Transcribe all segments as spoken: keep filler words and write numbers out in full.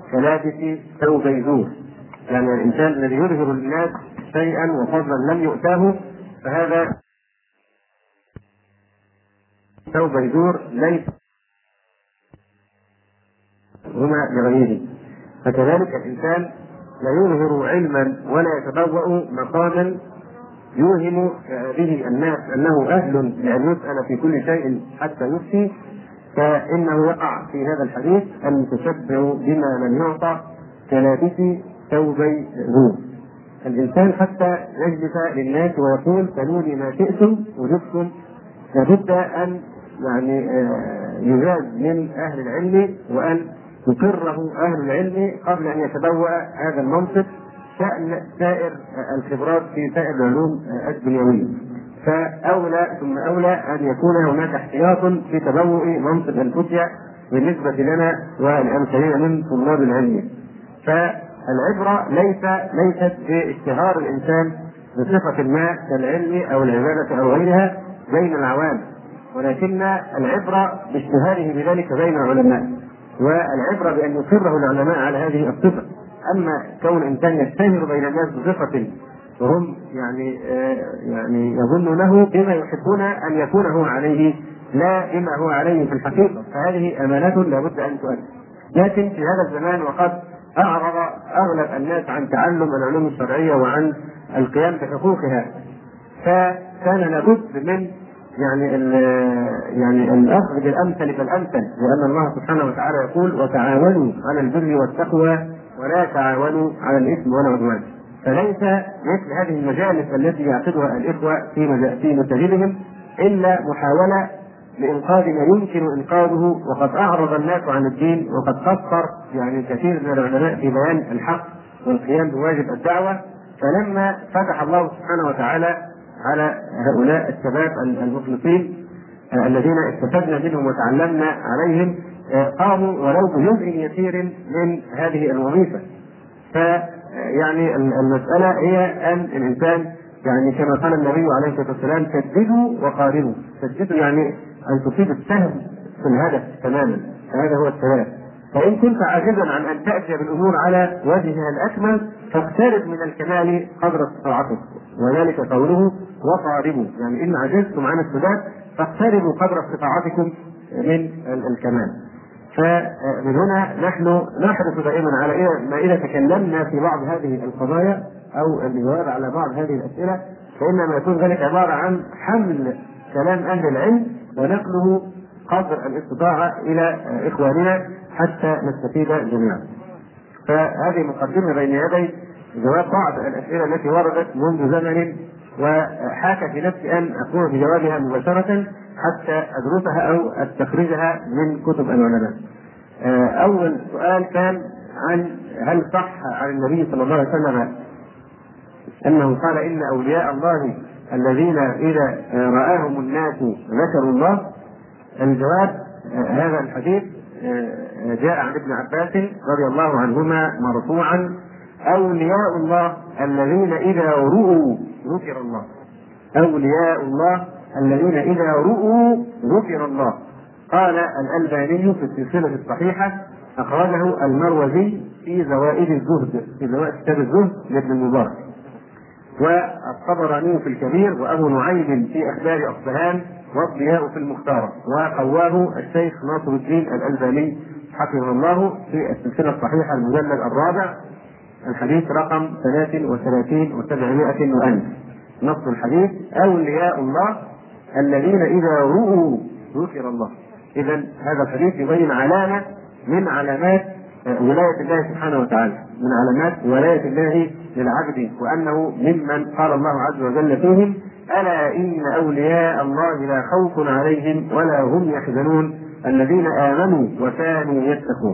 كلابس ثوبي زور، يعني الإنسان الذي يظهر للناس شيئا وفضلا لم يؤتاه فهذا ثوبي زور ليس هما لغيره. فكذلك الإنسان لا يظهر علما ولا يتبوأ مقاما يوهم به الناس أنه أهل لأن يسأل في كل شيء حتى يفتي، فإنه يقع في هذا الحديث المتشبع بما لم يعطى كلابس ثوبي زور. الإنسان حتى يجلس للناس ويقول سلوني ما شئتم وجدتم، لابد أن يعني يجاز من أهل العلم وأن يقره أهل العلم قبل أن يتبوأ هذا المنصب شأن سائر الخبرات في سائر العلوم الدنيوية. فأولى ثم أولى أن يكون هناك احتياط في تبوء منصب الفتية بالنسبة لنا والأمثلين من طلاب العلم. فالعبرة ليس ليست باشتهار الإنسان بصفة ما كالعلم أو العبادة أو غيرها بين العوام، ولكن العبرة باشتهاره بذلك بين العلماء، والعبرة بأن يقره العلماء على هذه الصفة. أما كون إنسان يشتهر بين الناس بصفة وهم يعني آه يعني يظنونه بما يحبون أن يكون هو عليه لا بما هو عليه في الحقيقة، فهذه أمانة لابد أن تؤدى. لكن في هذا الزمان وقد أعرض أغلب الناس عن تعلم العلوم الشرعية وعن القيام بحقوقها، فكان لابد من يعني يعني الأخذ بالأمثل فالأمثل، لأن الله سبحانه وتعالى يقول وتعاونوا على البر والتقوى ولا تعاونوا على الإثم والعدوان. فليس مثل هذه المجالس التي يعقدها الإخوة في في مساجدهم إلا محاولة لإنقاذ ما يمكن إنقاذه، وقد أعرض الناس عن الدين وقد قصر يعني كثير من العلماء في بيان الحق والقيام بواجب الدعوة. فلما فتح الله سبحانه وتعالى على هؤلاء الشباب المخلصين الذين استفدنا منهم وتعلمنا عليهم قاموا ولو بجزء يسير من هذه الوظيفة. فيعني المسألة هي أن الإنسان يعني كما قال النبي عليه الصلاة والسلام سددوا وقاربوا. سددوا يعني أن تصيب السهم في الهدف تماما، هذا هو الثبات. فإن كنت عاجزا عن أن تأتي بالأمور على وجهها الأكمل فاقترب من الكمال قدر استطاعتك، وذلك قوله وقاربوا، يعني إن عجزتم عن الثبات فاقتربوا قدر استطاعتكم من الكمال. فمن هنا نحن نحرص دائما على ما إذا تكلمنا في بعض هذه القضايا أو الجواب على بعض هذه الأسئلة فإنما يكون ذلك عبارة عن حمل كلام أهل العلم ونقله قدر الاستطاعة إلى إخواننا حتى نستفيد جميعا. فهذه مقدمة بين يدي جواب بعض الأسئلة التي وردت منذ زمن، وحاك في نفسي أن أقوم بجوابها مباشرة حتى أدرسها أو أستخرجها من كتب العلماء. أول سؤال كان عن هل صح عن النبي صلى الله عليه وسلم أنه قال إن أولياء الله الذين إذا رآهم الناس ذكروا الله. الجواب هذا الحديث جاء عن ابن عباس رضي الله عنهما مرفوعا أولياء الله الذين إذا رؤوا ذكر الله. أولياء الله الذين إذا رؤوا ذكر الله. قال الألباني في السلسلة الصحيحة أخرجه المروزي في زوائد الزهد في زوائد كتاب الزهد لابن المبارك، والطبراني في الكبير، وأبو نعيم في أخبار أصبهان، والضياء في المختار، وقواه الشيخ ناصر الدين الألباني حفظه الله في السلسلة الصحيحة المجلد الرابع الحديث رقم ثلاث وثلاثين وسبعمائة وألف. نص الحديث أولياء الله الذين إذا رؤوا ذكر الله. إذن هذا الحديث يبين علامة من علامات ولاية الله سبحانه وتعالى، من علامات ولاية الله للعبد، وأنه ممن قال الله عز وجل فيهم ألا إن أولياء الله لا خوف عليهم ولا هم يحزنون الذين آمنوا وكانوا يتقون.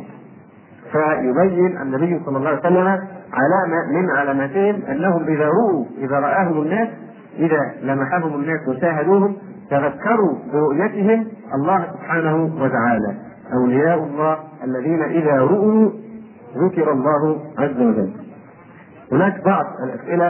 فيبين النبي صلى الله عليه وسلم علامة من علاماتهم أنهم إذا رؤوا إذا رآهم الناس إذا لمحهم الناس وشاهدوهم تذكروا برؤيتهم الله سبحانه وتعالى. أولياء الله الذين إذا رؤوا ذكر الله عز وجل. هناك بعض الأسئلة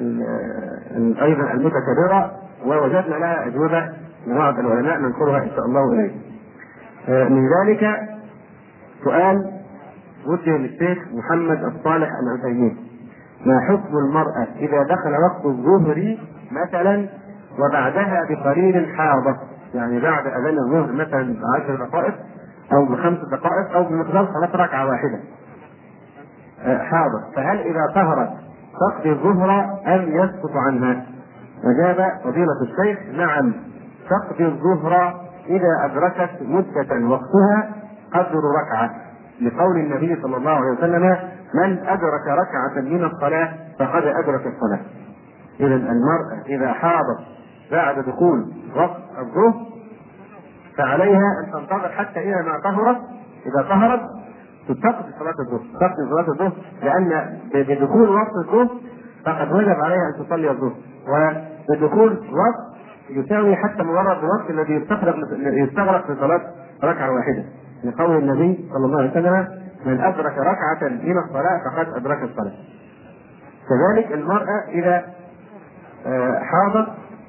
أيضا المتكررة ووجدنا لها أجوبة لبعض العلماء ننقلها إن شاء الله إليه. من ذلك سؤال وجه للشيخ محمد الصالح العثيمين: ما حكم المرأة إذا دخل وقت الظهر مثلا وبعدها بقليل حاضة، يعني بعد أذان الظهر مثلا بعشر دقائق أو بخمس دقائق أو بمقدار صلاة ركعة واحدة حاضر، فهل إذا طهرت تقضي الظهر أم يسقط عنها؟ أجاب فضيلة الشيخ: نعم، تقضي الظهر إذا أدركت مدة وقتها قدر ركعة، لقول النبي صلى الله عليه وسلم: من أدرك ركعة من الصلاة فقد أدرك الصلاة. إذا المرأة إذا حاضت بعد دخول وقت الظهر فعليها أن تنتظر حتى إذا ما طهرت، إذا طهرت تقضي صلاة الظهر، تقضي صلاة الظهر، لأن بدخول وقت الظهر فقد وجب عليها أن تصلي الظهر، وبدخول وقت يساوي حتى مجرد الوقت الذي يستغرق يستغرق في صلاة ركعة واحدة، لقول النبي صلى الله عليه وسلم: من أدرك ركعة من الصلاة فقد أدرك الصلاة. كذلك المرأة إذا حاضت،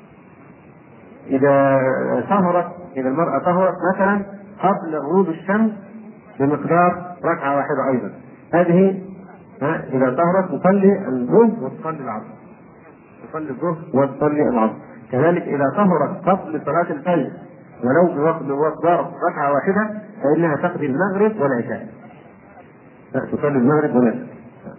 إذا طهرت، إذا المرأة طهرت مثلا قبل غروب الشمس بمقدار ركعة واحدة أيضا، هذه إذا طهرت تصلي الظهر وتصلي العصر، تصلي الظهر وتصلي العصر. كذلك إذا طهرت قبل صلاة الفجر ولو بمقدار ركعة واحدة فإنها تقضي المغرب والعشاء، تصلي المغرب والعشاء.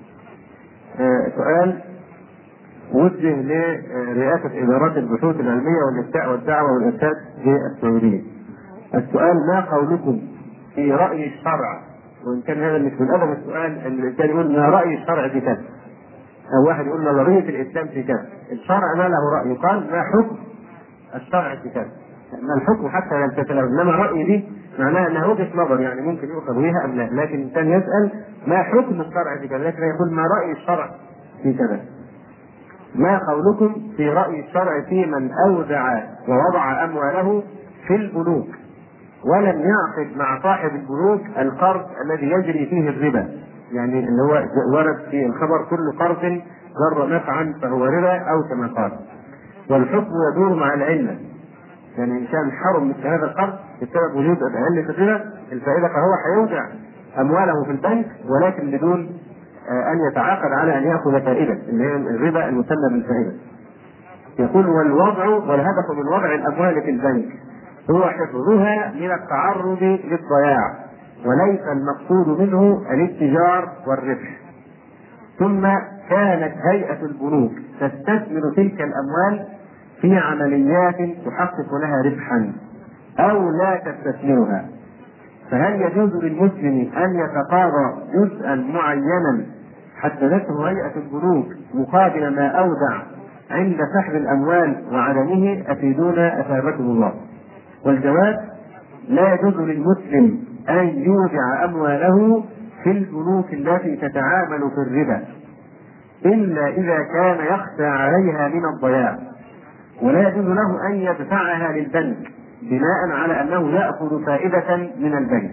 آه سؤال وجه لرئاسة إدارات البحوث العلمية والإفتاء والدعوة والإرشاد في السعودية. السؤال: ما قولكم في رأي الشرع؟ وإن كان هذا مش من أدب السؤال أن الإنسان يقول ما رأي الشرع في كذا، أو واحد يقول نظرية الإسلام في كذا. الشرع ما له رأي، يقال ما حكم الشرع في كذا، ما الحكم حتى يمتثله، إنما رأي دي معناها أنها وجهة نظر، يعني ممكن يؤخذ بها أم لا، لكن الإنسان يسأل ما حكم الشرع في كذا، لكن يقول ما رأي الشرع في كذا. ما قولكم في رأي الشرع في من أودع ووضع أمواله في البنوك ولم يعقد مع صاحب البنوك القرض الذي يجري فيه الربا، يعني اللي هو ورد في الخبر: كل قرض جر نفعا فهو ربا، أو كما قال. والحكم يدور مع العلة، يعني إن كان حرم مثل هذا القرض بسبب وجود علة الربا الفائدة فهو حيودع أمواله في البنك ولكن بدون أن يتعاقد على أن يأخذ فائدة اللي هي الربا المسمى بالفائدة. يقول: والوضع والهدف من وضع الأموال في البنك هو حفظها من التعرض للضياع، وليس المقصود منه الاتجار والربح. ثم كانت هيئة البنوك تستثمر تلك الأموال في عمليات تحقق لها ربحا أو لا تستثمرها، فهل يجوز للمسلم أن يتقاضى جزءا معينا حددته هيئة البنوك مقابل ما أودع عند سحب الأموال وعدمه؟ أفيدونا أثابكم الله. والجواب: لا يجوز للمسلم أن يودع أمواله في البنوك التي تتعامل في الربا إلا إذا كان يخشى عليها من الضياع، ولا يجوز له أن يدفعها للبنك بناء على أنه يأخذ فائدة من البنك.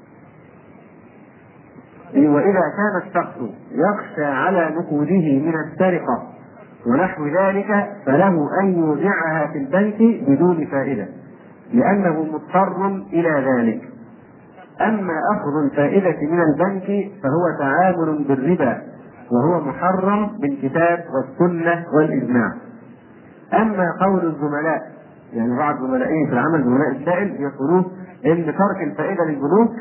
وإذا كان الشخص يخشى على نقوده من السرقة ونحو ذلك فله أن يودعها في البنك بدون فائدة لأنه مضطر إلى ذلك. أما أخذ الفائدة من البنك فهو تعامل بالربا وهو محرم بالكتاب والسنة والإجماع. أما قول الزملاء، يعني بعض زملائه في العمل زملاء السائل يقولون ان ترك الفائده للبنوك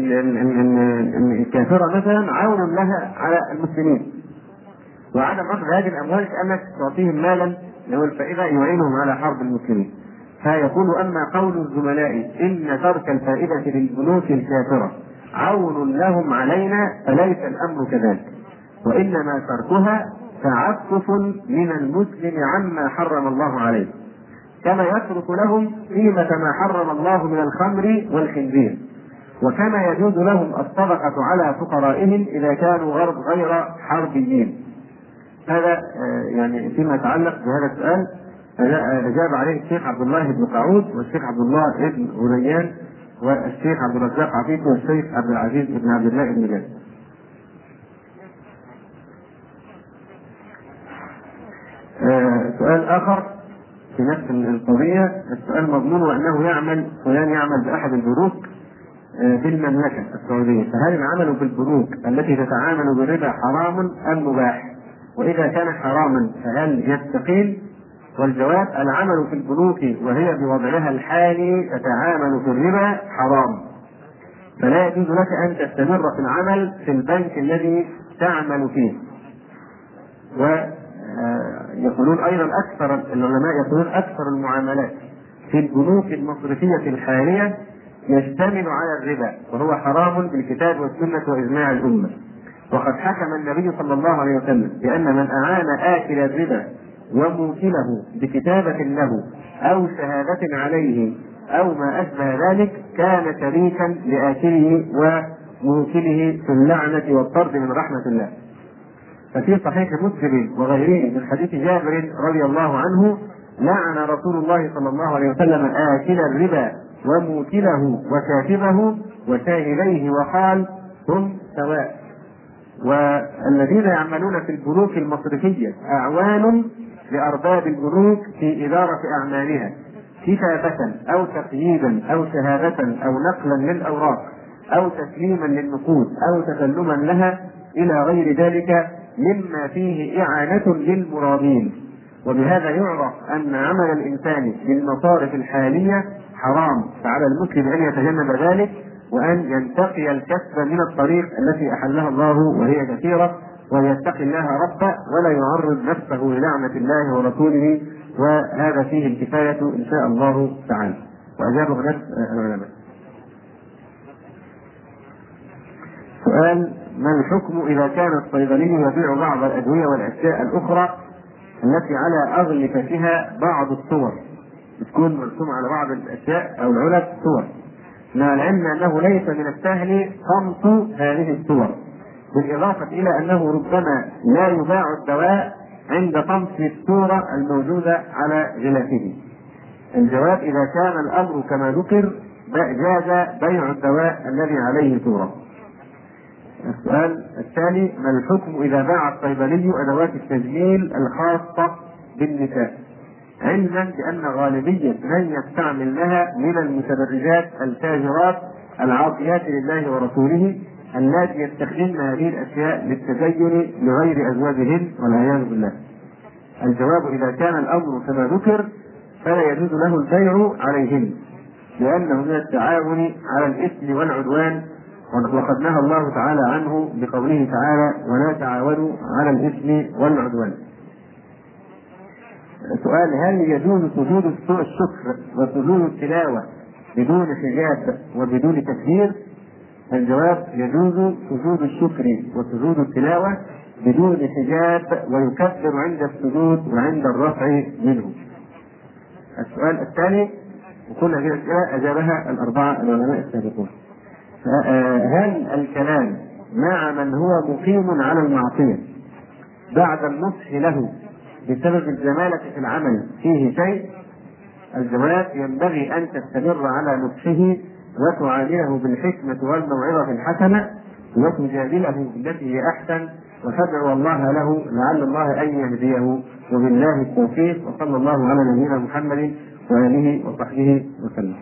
الكافره مثلا عون لها على المسلمين، وعدم اخذ هذه الاموال كانك تعطيهم مالا له الفائده يعينهم على حرب المسلمين. فيقول: اما قول الزملاء ان ترك الفائده للبنوك الكافره عون لهم علينا فليس الامر كذلك، وانما تركها تعفف من المسلم عما حرم الله عليه، كما يترك لهم قيمة ما حرم الله من الخمر والخنزير، وكما يجوز لهم الصدقة على فقرائهم إذا كانوا غرب غير حربيين. هذا يعني فيما يتعلق بهذا السؤال أجاب عليه الشيخ عبد الله بن قعود والشيخ عبد الله بن غنيان والشيخ عبد الرزاق عفيف والشيخ عبد العزيز بن عبد الله بن جاد. سؤال آخر في نفس القضية، السؤال مضمون: وأنه يعمل فلان يعمل بأحد البنوك في المملكة السعودية، فهل العمل في البنوك التي تتعامل بالربا حرام أم مباح؟ وإذا كان حراما فهل يستقيل؟ والجواب: العمل في البنوك وهي بوضعها الحالي تتعامل في الربا حرام، فلا يجوز لك أن تستمر في العمل في البنك الذي تعمل فيه. ويقولون أيضا أكثر العلماء يقولون أكثر المعاملات في البنوك المصرفية الحالية يشتمل على الربا، وهو حرام بالكتاب والسنة وإجماع الأمة. وقد حكم النبي صلى الله عليه وسلم بأن من أعان آكل الربا وموكله بكتابة له أو شهادة عليه أو ما أشبه ذلك كان شريكا لآكله وموكله في اللعنة والطرد من رحمة الله. ففي صحيح مسلم وغيره من حديث جابر رضي الله عنه: لعن رسول الله صلى الله عليه وسلم آكل الربا وموكله وكاتبه وشاهديه وقال: هم سواء. والذين يعملون في البنوك المصرفية أعوان لأرباب البنوك في إدارة أعمالها كتابة أو تقييدا أو شهادة أو نقلا للأوراق أو تسليما للنقود أو تسلما لها إلى غير ذلك مما فيه إعانة للمرابين. وبهذا يعرف أن عمل الإنسان بالمصارف الحالية حرام، فعلى المسلم أن يتجنب ذلك وأن ينتقي الكسب من الطريق التي أحلها الله وهي كثيرة، ويتقي الله ربه ولا يعرض نفسه للعنة الله ورسوله، وهذا فيه الكفاية إن شاء الله تعالى. وأجاب بنفس العلماء. سؤال: ما الحكم إذا كان الصيدلي يبيع بعض الأدوية والأشياء الأخرى التي على أغلفتها بعض الصور، تكون مرسومة على بعض الأشياء أو العلب صور، مع العلم أنه ليس من السهل خمس هذه الصور، بالإضافة إلى أنه ربما لا يباع الدواء عند طمس الصورة الموجودة على غلافه؟ الجواب: إذا كان الأمر كما ذكر جاز بيع الدواء الذي عليه صورة. السؤال الثاني: ما الحكم إذا باع الصيدلي أدوات التجميل الخاصة بالنساء، علما بأن غالبية من يستعملها من المتبرجات التاجرات العاصيات لله ورسوله اللاتي يستخدمن هذه الأشياء للتزين لغير أزواجهن والعياذ بالله؟ الجواب: إذا كان الأمر كما ذكر فلا يجوز له البيع عليهن، لأنه من التعاون على الإثم والعدوان، وقد نهى الله تعالى عنه بقوله تعالى: ولا تعاونوا على الإثم والعدوان. سؤال: هل يجوز سجود الشكر وسجود التلاوة بدون حجاب وبدون تكبير؟ الجواب: يجوز سجود الشكر وسجود التلاوة بدون حجاب، ويكبر عند السجود وعند الرفع منه. السؤال الثاني، وكل هذه الأسئلة أجابها الأربعة العلماء السابقون. هل الكلام مع من هو مقيم على المعصية بعد النصح له بسبب الزمالة في العمل فيه شيء؟ الجواب: ينبغي أن تستمر على نصحه وتعامله بالحكمة والموعظة الحسنة وتجادله بالتي هي أحسن، وتدعو الله له لعل الله أن يهديه، وبالله التوفيق، وصلى الله على نبينا محمد وآله وصحبه وسلم.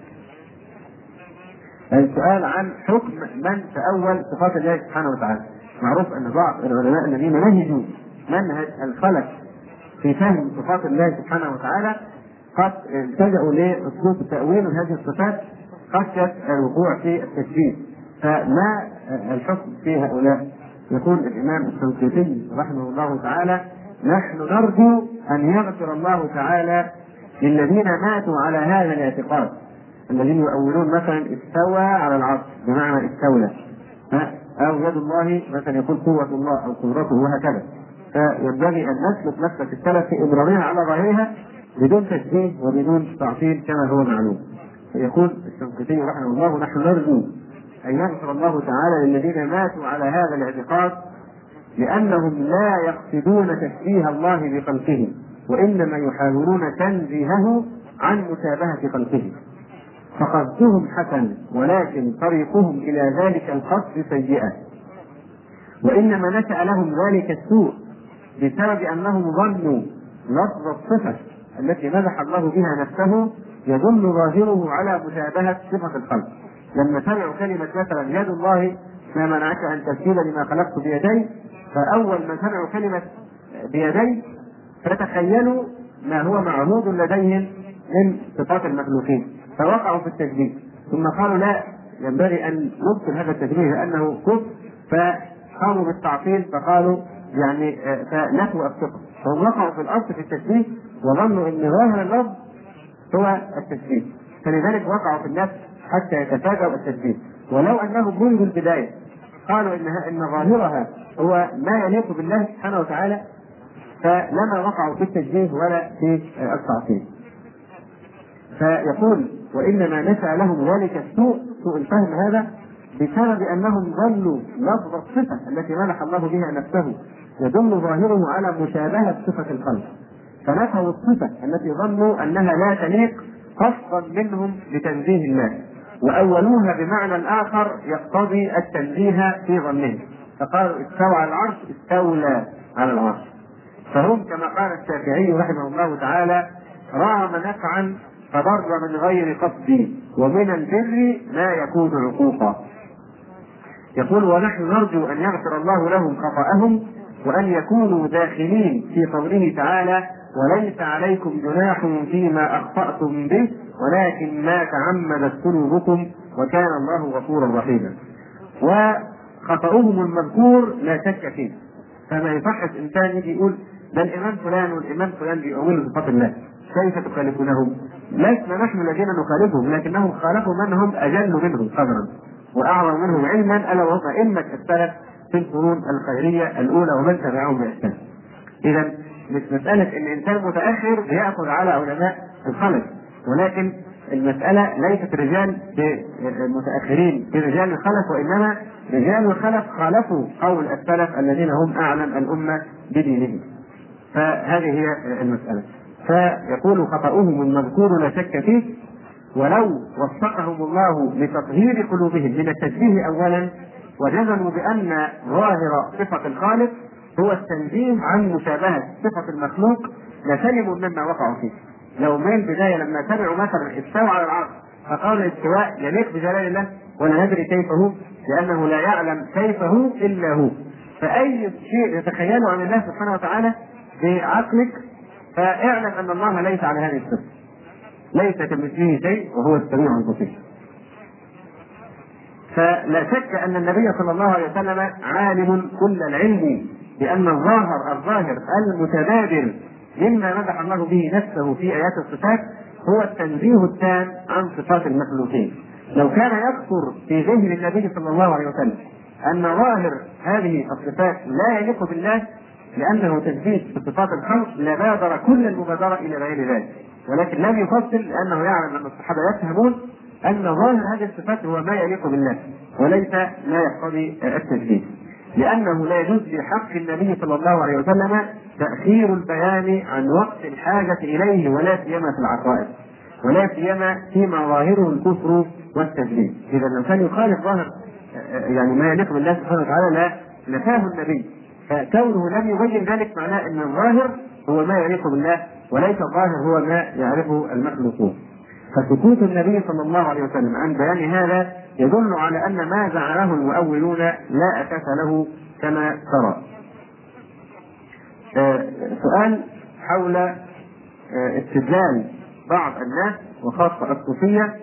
السؤال عن حكم من تأول صفات الله سبحانه وتعالى. معروف أن بعض العلماء الذين نهجوا منهج الخلف في فهم صفات الله سبحانه وتعالى قد التجأوا لأسلوب تأويل هذه الصفات خشية الوقوع في التشبيه. فما الحكم في هؤلاء؟ يقول الإمام الشنقيطي رحمه الله تعالى: نحن نرجو أن يغفر الله تعالى للذين ماتوا على هذا الاعتقاد، الذين يؤولون مثلا استوى على العرش بمعنى استولى، أو يد الله مثلا يقول قوة الله أو قدرته وهكذا. فينبغي أن نسلك نفسك السلف في إبرارها على ظاهرها بدون تشبيه وبدون تعطيل كما هو معلوم. يقول الشنقيطي رحمه الله: نحن نرجو أن يغفر الله تعالى للذين ماتوا على هذا الاعتقاد، لأنهم لا يقصدون تشبيه الله بخلقه، وإنما يحاولون تنزيهه عن مشابهة خلقه، فقصدهم حسن ولكن طريقهم إلى ذلك القصد سيئة، وإنما نشأ لهم ذلك السوء بسبب أنهم ظنوا لفظ الصفة التي مدح الله بها نفسه يدل ظاهره على مشابهة صفة الخلق، لما سمعوا كلمة مثلا يد الله ما منعك أن تسجد لما خلقت بيدي، فأول ما سمعوا كلمة بيدي فتخيلوا ما هو معهود لديهم من صفات المخلوقين فوقعوا في التشبيه، ثم قالوا لا ينبغي أن نبطل هذا التشبيه لأنه كفر، فقاموا بالتعطيل فقالوا يعني فنفوا الصفة، فهم وقعوا في الأصل في التشبيه وظنوا أن ظاهر اللفظ هو التشبيه، فلذلك وقعوا في النفس حتى يتفاجأوا التشبيه، ولو أنهم منذ البداية قالوا إنها إن ظاهرها هو ما يليق بالله سبحانه وتعالى فلما وقعوا في التشبيه ولا في التعطيل. فيقول وإنما نشأ لهم ذلك السوء سوء الفهم هذا بسبب أنهم ظنوا لفظ الصفة التي منح الله بها نفسه يدل ظاهره على مشابهة صفة الخلق، فنفوا الصفة التي ظنوا أنها لا تليق قصدا منهم لتنزيه الله، وأولوها بمعنى آخر يقتضي التنزيه في ظنهم، فقالوا استوى على العرش استولى على العرش. فهم كما قال الشافعي رحمه الله تعالى رام نفعا فضر من غير قصد ومن البر ما يكون عقوقا. يقول ونحن نرجو أن يغفر الله لهم خطأهم وأن يكونوا داخلين في قوله تعالى وليس عليكم جناح فيما أخطأتم به ولكن ما تعمدت قلوبكم وكان الله غفورا رحيما. وخطأهم المذكور لا شك فيه، فما يصحش إنسان يجي يقول ده الإمام فلان والإمام فلان بيؤمنوا بصفات الله كيف تخالفونهم؟ لسنا نحن الذين نخالفهم لكنهم خالفوا من هم أجل منهم قدرا وأعظم منهم علما ألا وهم أئمة السلف في القرون الخيرية الأولى ومن تبعهم بإحسان. إذا مش مسألة إن إنسان متأخر بيأخذ على علماء الخلف، ولكن المسألة ليست رجال متأخرين في رجال الخلف، وإنما رجال الخلف خالفوا قول السلف الذين هم أعلم الأمة بدينهم. فهذه هي المسألة. فيقول خطأهم المذكور لا شك فيه، ولو وفقهم الله لتطهير قلوبهم من التشبيه أولا وجزموا بأن ظاهر صفة الخالق هو التنزيه عن مشابهة صفة المخلوق لسلموا مما وقعوا فيه. لو من البداية لما سمعوا مثلا استوى على العرش فقالوا الاستواء يليق بجلال الله ولا ندري كيف هو لأنه لا يعلم كيف هو إلا هو، فأي شيء يتخيله عن الله سبحانه وتعالى بعقلك فاعلم أن الله ليس على هذه الصفة، ليس كمثله شيء وهو السميع البصير. فلا شك أن النبي صلى الله عليه وسلم عالم كل العلم بأن الظاهر الظاهر المتبادر مما مدح الله به نفسه في آيات الصفات هو التنزيه التام عن صفات المخلوقين. لو كان يكثر في ذهن النبي صلى الله عليه وسلم أن ظاهر هذه الصفات لا يليق بالله لأنه تثبيت في صفات الخلق لبادر كل المبادرة إلى غير ذلك، ولكن لم يفصل لأنه يعلم أن الصحابة يفهمون أن ظاهر هذه الصفات هو ما يليق بالله وليس ما يقتضي التثبيت، لأنه لا يجوز في حق النبي صلى الله عليه وسلم تأخير البيان عن وقت الحاجة إليه ولا سيما في العقائد ولا سيما فيما ظاهره الكفر والتجديد. إذا لو كان يخالف ظاهر يعني ما يليق بالله سبحانه وتعالى لا نفاه النبي، فكونه لم يبين ذلك معناه أن الظاهر هو ما يليق بالله وليس الظاهر هو ما يعرفه المخلوقون. فسكوت النبي صلى الله عليه وسلم عن بيان هذا يدل على أن ما زعمه المؤولون لا أساس له كما ترى. آه سؤال حول آه استدلال بعض الناس وخاصة الصوفية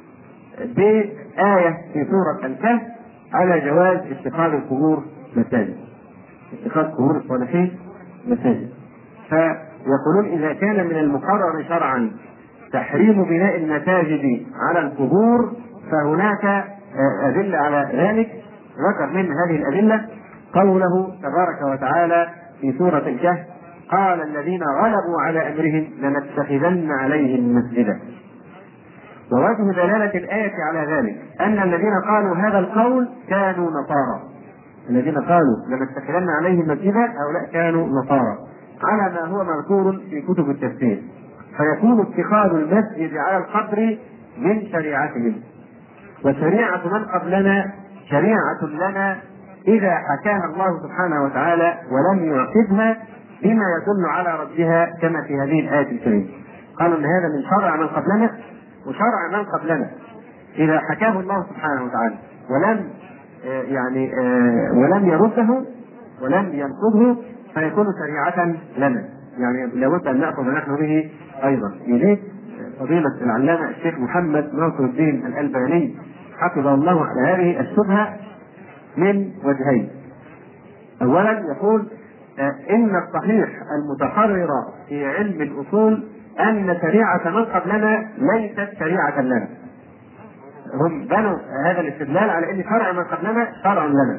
بآية في سورة الكهف على جواز اتخاذ القبور مساجد، اتخاذ قبور الصالحين مساجد. فيقولون إذا كان من المقرر شرعا تحريم بناء المساجد على القبور فهناك أدلة على ذلك. ذكر من هذه الأدلة قوله تبارك وتعالى في سورة الكهف قال الذين غلبوا على أمرهم لنتخذن عليهم مسجدا. ووجه دلالة الآية على ذلك أن الذين قالوا هذا القول كانوا نصارى، الذين قالوا لنتخذن عليهم مسجدا هؤلاء كانوا نصارى على ما هو مذكور في كتب التفسير، فيكون اتخاذ المسجد على القبر من شريعتهم، وشريعة من قبلنا شريعة لنا إذا حكاها الله سبحانه وتعالى ولم يعقبها بما يدل على ردها كما في هذه الآية الكريمة. قالوا أن هذا من شرع من قبلنا وشرع من قبلنا، إذا حكاه الله سبحانه وتعالى ولم آه يعني آه ولم يرده ولم ينقضه فيكون شريعة لنا، يعني لابد أن نأخذ نحن به أيضا. يريد فضيلة العلامة الشيخ محمد ناصر الدين الألباني حفظه الله على هذه الشبهة من وجهين. أولا يقول إن الصحيح المتقرر في علم الأصول أن شريعة من قبلنا ليست شريعة لنا. هم بنوا هذا الاستدلال على أن شرع من قبلنا شرع لنا،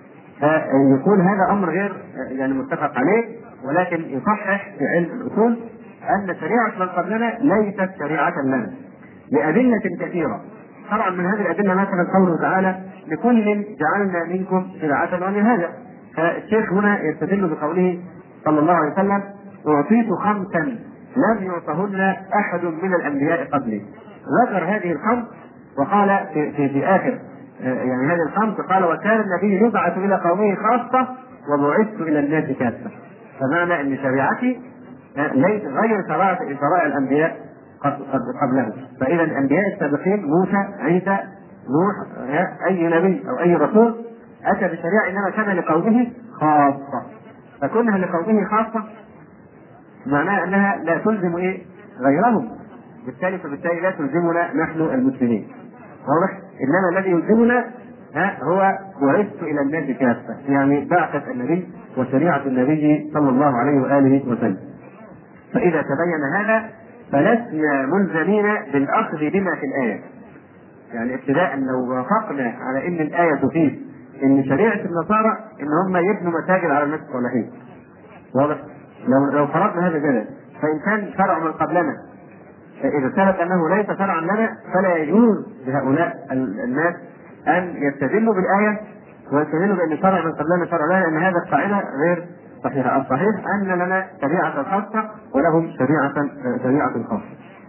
فيقول هذا أمر غير يعني متفق عليه، ولكن يصحح في علم الأصول أن شريعة من قبلنا ليست شريعة لنا لأدلة كثيرة. طبعا من هذه الأدلة مثلا قوله تعالى لكل جعلنا منكم شرعة ومنهاجا، فالشيخ هنا يستدل بقوله صلى الله عليه وسلم أعطيت خمسا لم يعطهن أحد من الأنبياء قبلي. ذكر هذه الخمس وقال في, في, في آخر يعني هذه الخمس قال وكان النبي يبعث إلى قومه خاصة وبعثت إلى الناس كافة. فمعنى أن شريعتي ليس غير شرائع شرائع الأنبياء قبله. فإذا الأنبياء السابقين موسى عيسى نوح أي نبي أو أي رسول أتى بشريعة إنما كان لقومه خاصة، فكونها لقومه خاصة معناها أنها لا تلزم إيه غيرهم، بالتالي فبالتالي لا تلزمنا نحن المسلمين. واضح؟ إنما الذي يلزمنا ها هو بعثت إلى الناس كافة، يعني بعثة النبي وشريعة النبي صلى الله عليه وآله وسلم. فإذا تبين هذا فلسنا ملزمين بالأخذ بما في الآية. يعني ابتداء لو وافقنا على ان الايه تفيد ان شريعه النصارى ان هم يبنوا مساجد على الناس الصالحين، واضح؟ لو لو فرضنا هذا جدلا، فان كان شرع من قبلنا اذا ثبت انه ليس شرعا لنا فلا يجوز لهؤلاء الناس ان يستدلوا بالايه ويستدلوا بان شرع من قبلنا شرع لنا، لان هذا القاعده غير صحيحه. الصحيح ان لنا شريعه خاصه ولهم شريعه شريعه خاصه.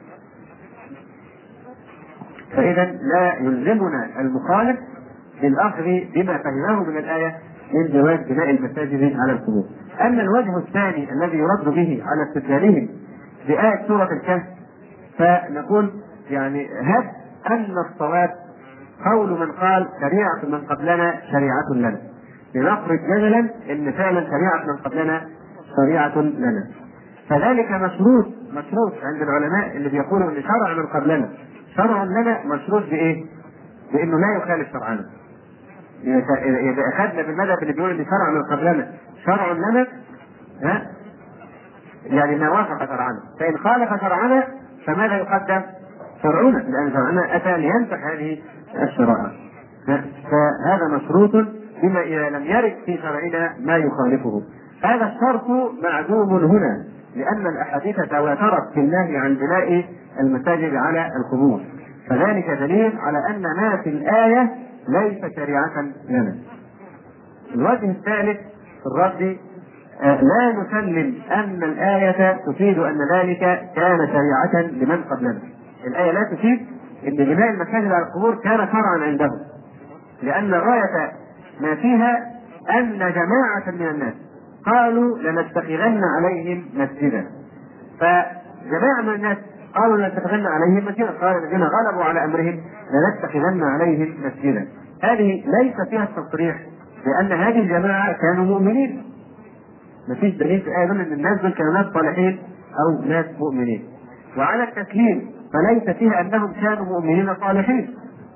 فإذا لا يلزمنا المخالف بالأخذ بما فهمه من الآية من جواز بناء المساجد على القبور. أما الوجه الثاني الذي يرد به على استدلالهم بآية سورة الكهف فنقول يعني هب أن الصواب قول من قال شريعة من قبلنا شريعة لنا، لنفرض جدلا أن فعلا شريعة من قبلنا شريعة لنا، فذلك مشروط مشروط عند العلماء اللي بيقولوا أن شرع من قبلنا شرع لنا مشروط بايه؟ بانه لا يخالف شرعنا. اذا اخذنا بالمذهب اللي بيقول ان شرع من قبلنا شرع لنا ها يعني ما وافق شرعنا، فان خالف شرعنا فماذا يقدم؟ شرعنا، لان شرعنا اتى لينسخ هذه الشرائع. فهذا مشروط بما اذا لم يرد في شرعنا ما يخالفه. هذا الشرط معدوم هنا لان الاحاديث تواترت في النهي عن بناء المساجد على القبور، فذلك دليل على ان ما في الايه ليس شريعه لنا. الوجه الثالث في الرد لا نسلم ان الايه تفيد ان ذلك كان شريعه لمن قبلنا. الايه لا تفيد ان بناء المساجد على القبور كان شرعا عندهم، لان غايه ما فيها ان جماعه من الناس قالوا لنتخذن عليهم مسجدا، فجماعه من الناس قالوا لنتخذن عليهم مسجدا، قال الذين غلبوا على امرهم لنتخذن عليهم مسجدا. هذه ليس فيها التصريح لان هذه الجماعه كانوا مؤمنين، ما فيش دليل في الايه ان الناس دول كانوا ناس صالحين او ناس مؤمنين. وعلى التسليم فليس فيها انهم كانوا مؤمنين صالحين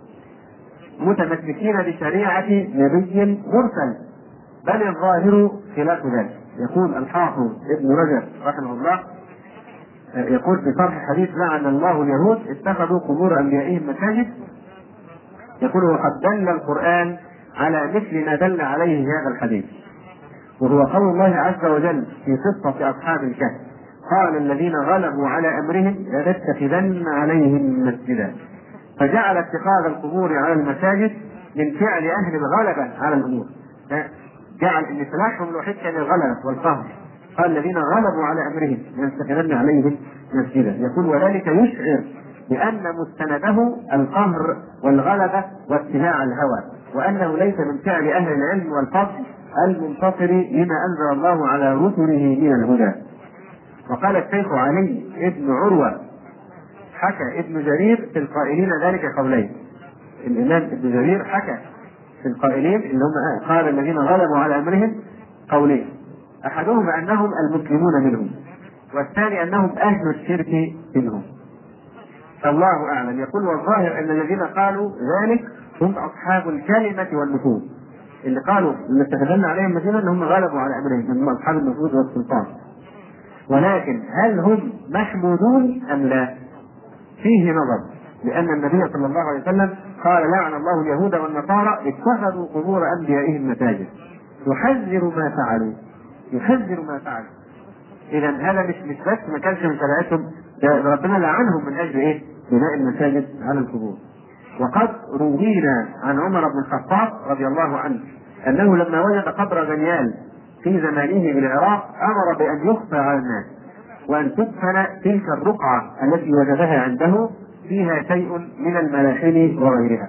متمسكين بشريعه نبي مرسل، بل الظاهر خلاف ذلك. يقول الحافظ ابن رجب رحمه الله يقول في شرح حديث لعن الله اليهود اتخذوا قبور انبيائهم مساجد، يقول وقد دل القرآن على مثل ما دل عليه هذا الحديث، وهو قول الله عز وجل في قصة أصحاب الكهف قال الذين غلبوا على أمرهم لنتخذن عليهم مسجدا، فجعل اتخاذ القبور على المساجد من فعل أهل الغلبة على الأمور، جعل ان سلاحهم الوحيد كان الغلبة والقهر، قال الذين غلبوا على أمرهم لنتخذن عليهم مسجدا. يقول وذلك يشعر بأن مستنده القهر والغلبة واتباع الهوى، وأنه ليس من فعل أهل العلم والفضل المنتصر لما أنزل الله على رسله من الهدى. وقال الشيخ علي ابن عروة حكى ابن جرير في القائلين ذلك قولين، الإمام ابن جرير حكى في القائلين اللي هم قال الذين غلبوا على أمرهم قولين، أحدهما أنهم المسلمون منهم، والثاني أنهم أهل الشرك منهم. فالله أعلم. يقول والظاهر أن الذين قالوا ذلك هم أصحاب الكلمة والنفوذ، اللي قالوا اللي استخدمنا عليهم مثلا أنهم غلبوا على أمرهم من أصحاب النفوذ والسلطان. ولكن هل هم محمودون أم لا؟ فيه نظر، لأن النبي صلى الله عليه وسلم قال لعن الله اليهود والنصارى اتخذوا قبور أنبيائهم مساجد، يحذر ما فعلوا يحذر ما فعلوا. إذا هذا مش مش بس ما كانش من شريعتهم، ده ربنا لعنهم من أجل إيه؟ بناء المساجد على القبور. وقد روينا عن عمر بن الخطاب رضي الله عنه أنه لما وجد قبر غنيال في زمانه بالعراق أمر بأن يخفى على الناس، وأن تدفن تلك الرقعة التي وجدها عنده فيها شيء من الملاحم وغيرها.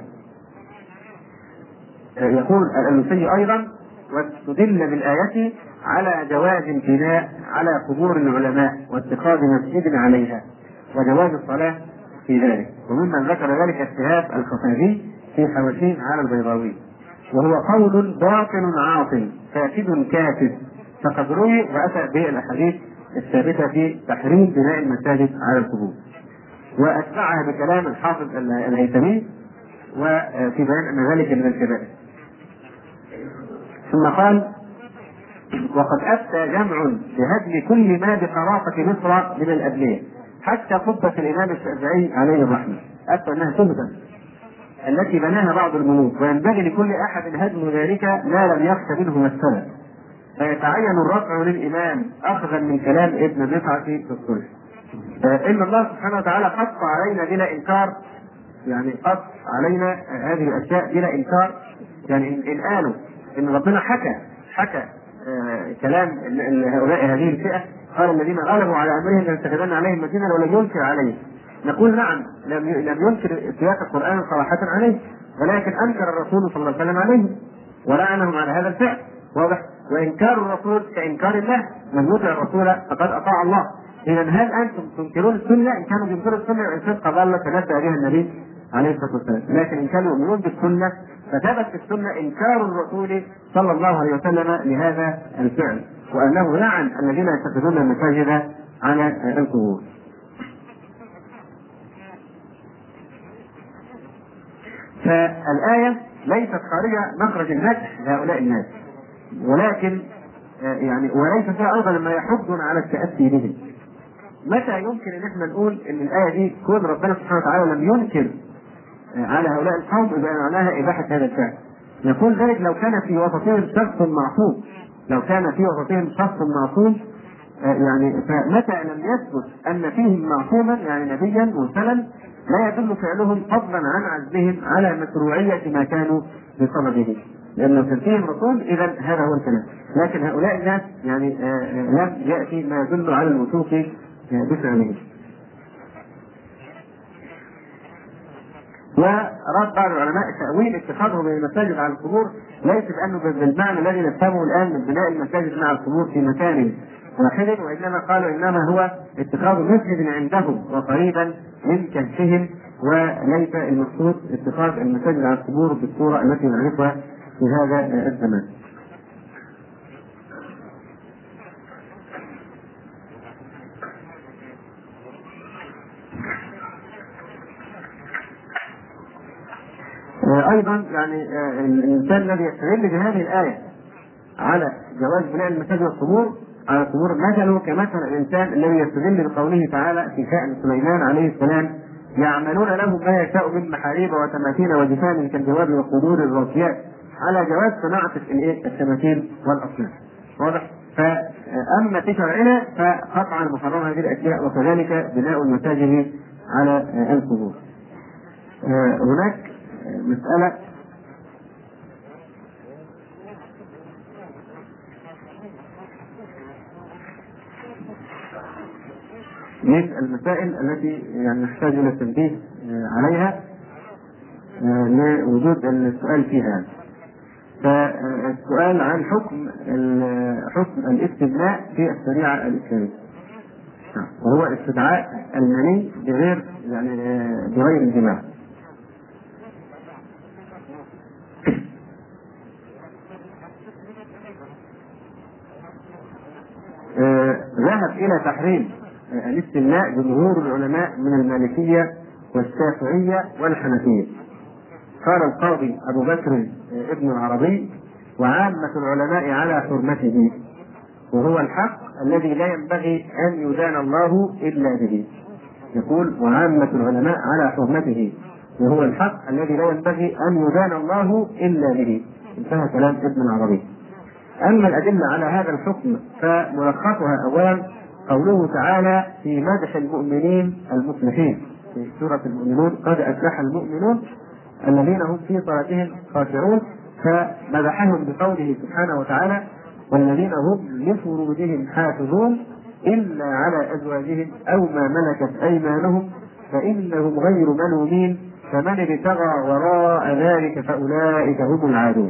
يقول الألوسي أيضا: واستدل بالآية على جواز البناء على قبور العلماء واتخاذ مسجد عليها، وجواز الصلاة في ذلك. وممن ذكر ذلك الشهاب الخفاجي في حواشيه على البيضاوي، وهو قول باطل عاطل فاسد كافر، فقد روي وأتى به الأحاديث الثابتة في تحريم بناء المساجد على القبور. وأتبعها بكلام الحافظ الهيثمي وفي بيان أن ذلك من الكبائر. ثم قال: وقد أفتى جمع بهدم كل ما بخرافة مصر من الأبنية، حتى قبة الإمام الشافعي عليه الرحمة أفتى أنها تهدم التي بناها بعض الملوك، وينبغي لكل أحد هدم ذلك ما لم يخش منه السلف، فيتعين الرفع للإمام أخذا من كلام ابن رفعة في الصلح. إن الله سبحانه وتعالى قص علينا بلا إنكار، يعني قص علينا هذه الأشياء بلا إنكار، يعني إن قالوا إن ربنا حكى حكى آه كلام هؤلاء هذه الفئة، قال الذين غلبوا على أمرهم لنتخذن عليهم مسجدا ولم ينكر عليه، نقول نعم لم لم ينكر سياق القرآن صراحة عليه، ولكن أنكر الرسول صلى الله عليه وسلم عليه ولعنهم على هذا الفعل. واضح؟ وإنكار الرسول كإنكار الله، من يطع الرسول فقد أطاع الله. إذا هل أنتم تنكرون السنة؟ إن كانوا ينكرون السنة الصدق ضالة تنبأ بها النبي عليه الصلاة والسلام، لكن إن كانوا يؤمنون بالسنة فثبت في السنة إنكار الرسول صلى الله عليه وسلم لهذا الفعل، وأنه لعن الذين يتخذون المساجد على القبور. فالآية ليست خارجة مخرج المدح لهؤلاء الناس، ولكن يعني وليس فيها أيضا ما يحضنا على التأسي بهم. متى يمكن ان احنا نقول ان الآية دي كون ربنا سبحانه وتعالى لم ينكر على هؤلاء القوم إذا معناها إباحة هذا الفعل؟ يقول ذلك لو كان في وسطهم شخص معصوم، لو كان في وسطهم شخص معصوم يعني، فمتى لم يثبت أن فيهم معصوما يعني نبيا مرسلا لا يدل فعلهم فضلا عن عزمهم على مشروعية ما كانوا بصدده، لأنه كان فيهم رسول إذا هذا هو الكلام. لكن هؤلاء الناس يعني لم يأتي ما يدل على الوثوق بفعله. ورد بعض العلماء تأويل اتخاذهم من المساجد على القبور ليس بأنه بالمعنى الذي نفهمه الآن من بناء المساجد مع القبور في مكان واحد، وإنما قالوا إنما هو اتخاذ مسجد عندهم وقريبا من كهفهم، وليس المقصود اتخاذ المساجد على القبور بالصورة التي نعرفها في هذا الزمان. أيضا يعني الإنسان الذي يستدل بهذه الآية على جواز بناء المساجد والقبور على القبور مثله كمثل الإنسان الذي يستدل بقوله تعالى في شأن سليمان عليه السلام: يعملون له ما يشاء من محاريب وتماثيل وجفان كالجواب والقدور الراسيات، على جواز صناعة التماثيل والأصنام. واضح؟ فأما في شرعنا فقطعا محرم هذه الأشياء، وكذلك بناء المساجد على القبور. هناك مسألة من المسائل التي يعني نحتاج إلى التنبيه عليها لوجود السؤال فيها. فالسؤال عن حكم حكم الاستبناء في الشريعة الإسلامية، وهو استدعاء المني بغير يعني بغير الجماع. ذهب إلى تحريم الاستمناء جمهور العلماء من المالكية والشافعية والحنفية. قال القاضي أبو بكر ابن العربي: وعامة العلماء على حرمته، وهو الحق الذي لا ينبغي أن يدان الله إلا به. يقول: وعامة العلماء على حرمته، وهو الحق الذي لا ينبغي أن يدان الله إلا به. انتهى كلام ابن العربي. أما الأدلة على هذا الحكم فملخصها أولا قوله تعالى في مدح المؤمنين المصلحين في سورة المؤمنون: قد أفلح المؤمنون الذين هم في صلاتهم خاشعون، فمدحهم بقوله سبحانه وتعالى: والذين هم لفروجهم حافظون إلا على أزواجهم أو ما ملكت أيمانهم فإنهم غير ملومين فمن ابتغى وراء ذلك فأولئك هم العادون.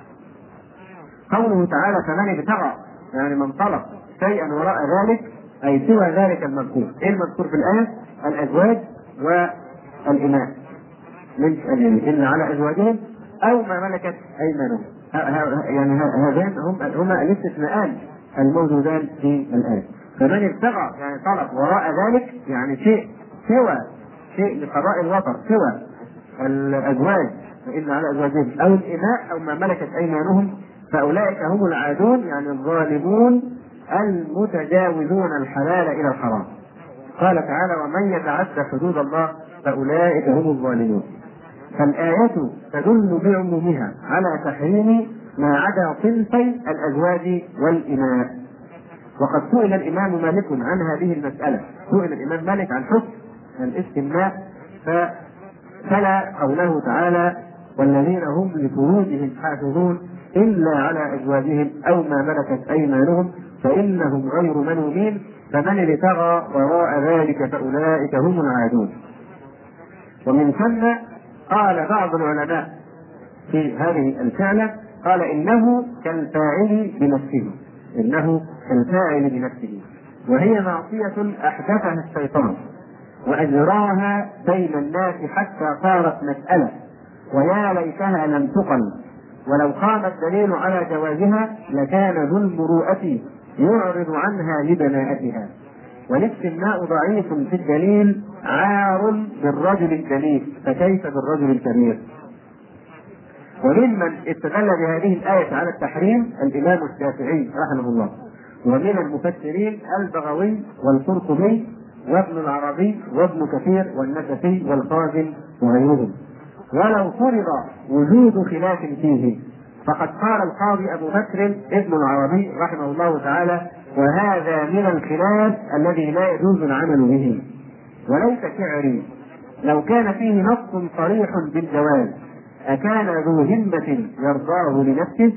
قوله تعالى فمن ابتغى يعني من طلب شيئا وراء ذلك أي سوى ذلك المذكور. إيه المذكور في الآية؟ الأزواج والإماء من إلا على أزواجهم أو ما ملكت أيمانهم. يعني هذين هم هما الاستثناءان الموجودان في الآية. فمن ابتغى يعني طلب وراء ذلك يعني شيء سوى شيء لقضاء الوطر سوى الأزواج إلا على أزواجهم أو الإماء أو ما ملكت أيمانهم فأولئك هم العادون يعني الظالمون المتجاوزون الحلال إلى الحرام. قال تعالى: ومن يتعدى حدود الله فأولئك هم الظالمون. فالآية تدل بعمومها على تحريم ما عدا صنفي الأزواج والإماء. وقد سئل الإمام مالك عن هذه المسألة، سئل الإمام مالك عن حكم الاستمناء فتلا قوله تعالى: والذين هم لفروجهم حافظون إلا على أزواجهم أو ما ملكت أيمانهم فإنهم غير ملومين فمن ابتغى وراء ذلك فأولئك هم العادون. ومن ثم قال بعض العلماء في هذه الفعلة قال: إنه كالفاعل بنفسه إنه كالفاعل بنفسه وهي معصية أحدثها الشيطان وأجراها بين الناس حتى صارت مسألة ويا ليتها لم تقل، ولو قام الدليل على جوازها لكان ذو المروءة يعرض عنها لبناءتها. والاستمناء ضعيف في الدليل عار بالرجل الدليل فكيف بالرجل الكبير. وممن استدل بهذه الآية على التحريم الإمام الشافعي رحمه الله، ومن المفسرين البغوي والقرطبي وابن العربي وابن كثير والنسفي والخازن وغيرهم. ولو فرض وجود خلاف فيه فقد قال القاضي أبو بكر ابن العربي رحمه الله تعالى: وهذا من الخلاف الذي لا يجوز العمل به. وليس شعري لو كان فيه نص صريح بالجواز أكان ذو همة يرضاه لنفسه.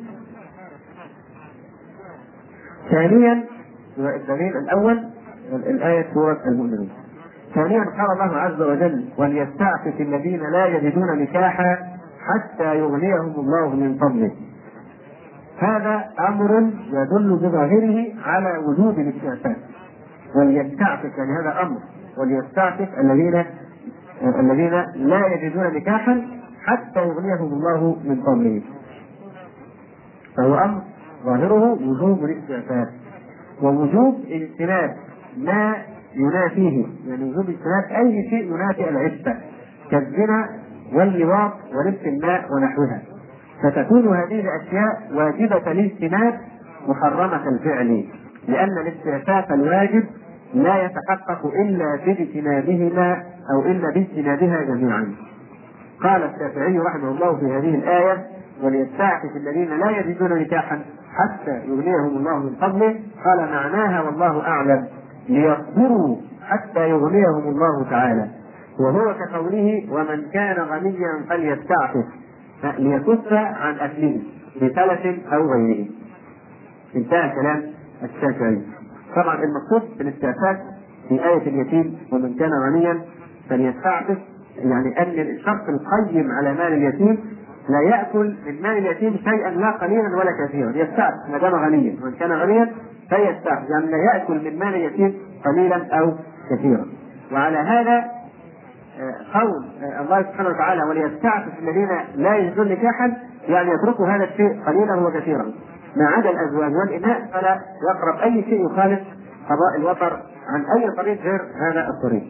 ثانيا الدليل الأول الآية سورة المؤمنون. ثانيا قال الله عز وجل: وليستعفف الذين لا يجدون نكاحا حتى يغنيهم الله من فضله. هذا أمر يدل بظاهره على وجوب الاستعفاف. وليستعفف يعني هذا أمر، وليستعفف الذين الذين لا يجدون نكاحا حتى يغنيهم الله من فضله. فهو أمر ظاهره وجوب الاستعفاف ووجوب اجتناب ما ينافيه، يعني وجوب اجتناب أي شيء ينافي العفة كالزنا واللواط والاستمناء ونحوها، فتكون هذه الأشياء واجبة الاجتناب محرمة الفعل، لأن الاستعفاف الواجب لا يتحقق إلا باجتنابهما أو إلا باجتنابها جميعا. قال الشافعي رحمه الله في هذه الآية: وليستعفف الذين لا يجدون نكاحا حتى يغنيهم الله من فضله، قال معناها والله أعلم ليصبروا حتى يغنيهم الله تعالى، وهو كقوله: ومن كان غنيا فليستعفف، ليكف عن أكله بثلث أو غيره. انتهى كلام الشافعي. طبعا المقصود بالاستعفاف في آية اليتيم ومن كان غنيا فليستعفف يعني أن الشخص القيم على مال اليتيم لا يأكل من مال اليتيم شيئا لا قليلا ولا كثيرا، يستعفف ما دام غنيا، ومن كان غنيا فيستعفف يعني لا يأكل من مال اليتيم قليلا أو كثيرا. وعلى هذا قول الله سبحانه وتعالى: وليستعفف الذين لا يجدون نكاحا، يعني يتركوا هذا الشيء قليلا وكثيرا ما عدا الأزواج والإناء، فلا يقرب أي شيء يخالف قضاء الوتر عن أي طريق غير هذا الطريق.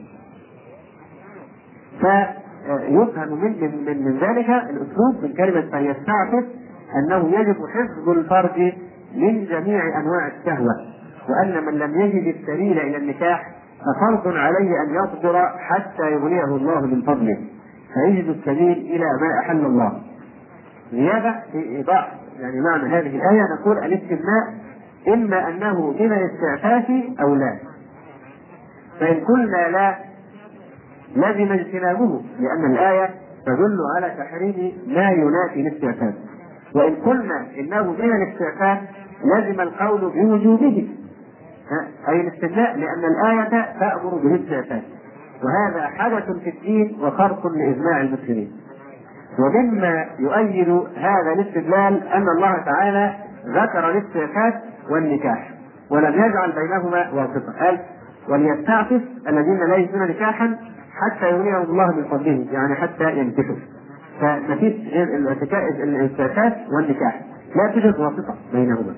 فيفهم من من من ذلك الأسلوب من كلمة فيستعفف أنه يجب حفظ الفرج من جميع أنواع الشهوة، وأن من لم يجد السبيل إلى النكاح ففرض عليه أن يصبر حتى يغنيه الله من فضله فيجد السبيل إلى ما أحل الله. زيادة في إيضاح يعني معنى هذه الآية نقول الاستثناء إما أنه من الاستعفاف أو لا، فإن قلنا لا لازم اجتنابه لأن الآية تدل على تحريم ما ينافي الاستعفاف، وإن قلنا إنه من الاستعفاف لازم القول بوجوبه أي الاستثناء لأن الآية تأمر بالاستعفاف، وهذا حدث في الدين وخرق لإجماع المسلمين. ومما يؤيد هذا الاستدلال أن الله تعالى ذكر الاستعفاف والنكاح ولم يجعل بينهما واسطة، قال وليستعفف الذين لا يجدون نكاحا حتى يغنيهم الله من فضله، يعني حتى ينكحوا. فمفيش الاستعفاف والنكاح لا توجد واسطة بينهما،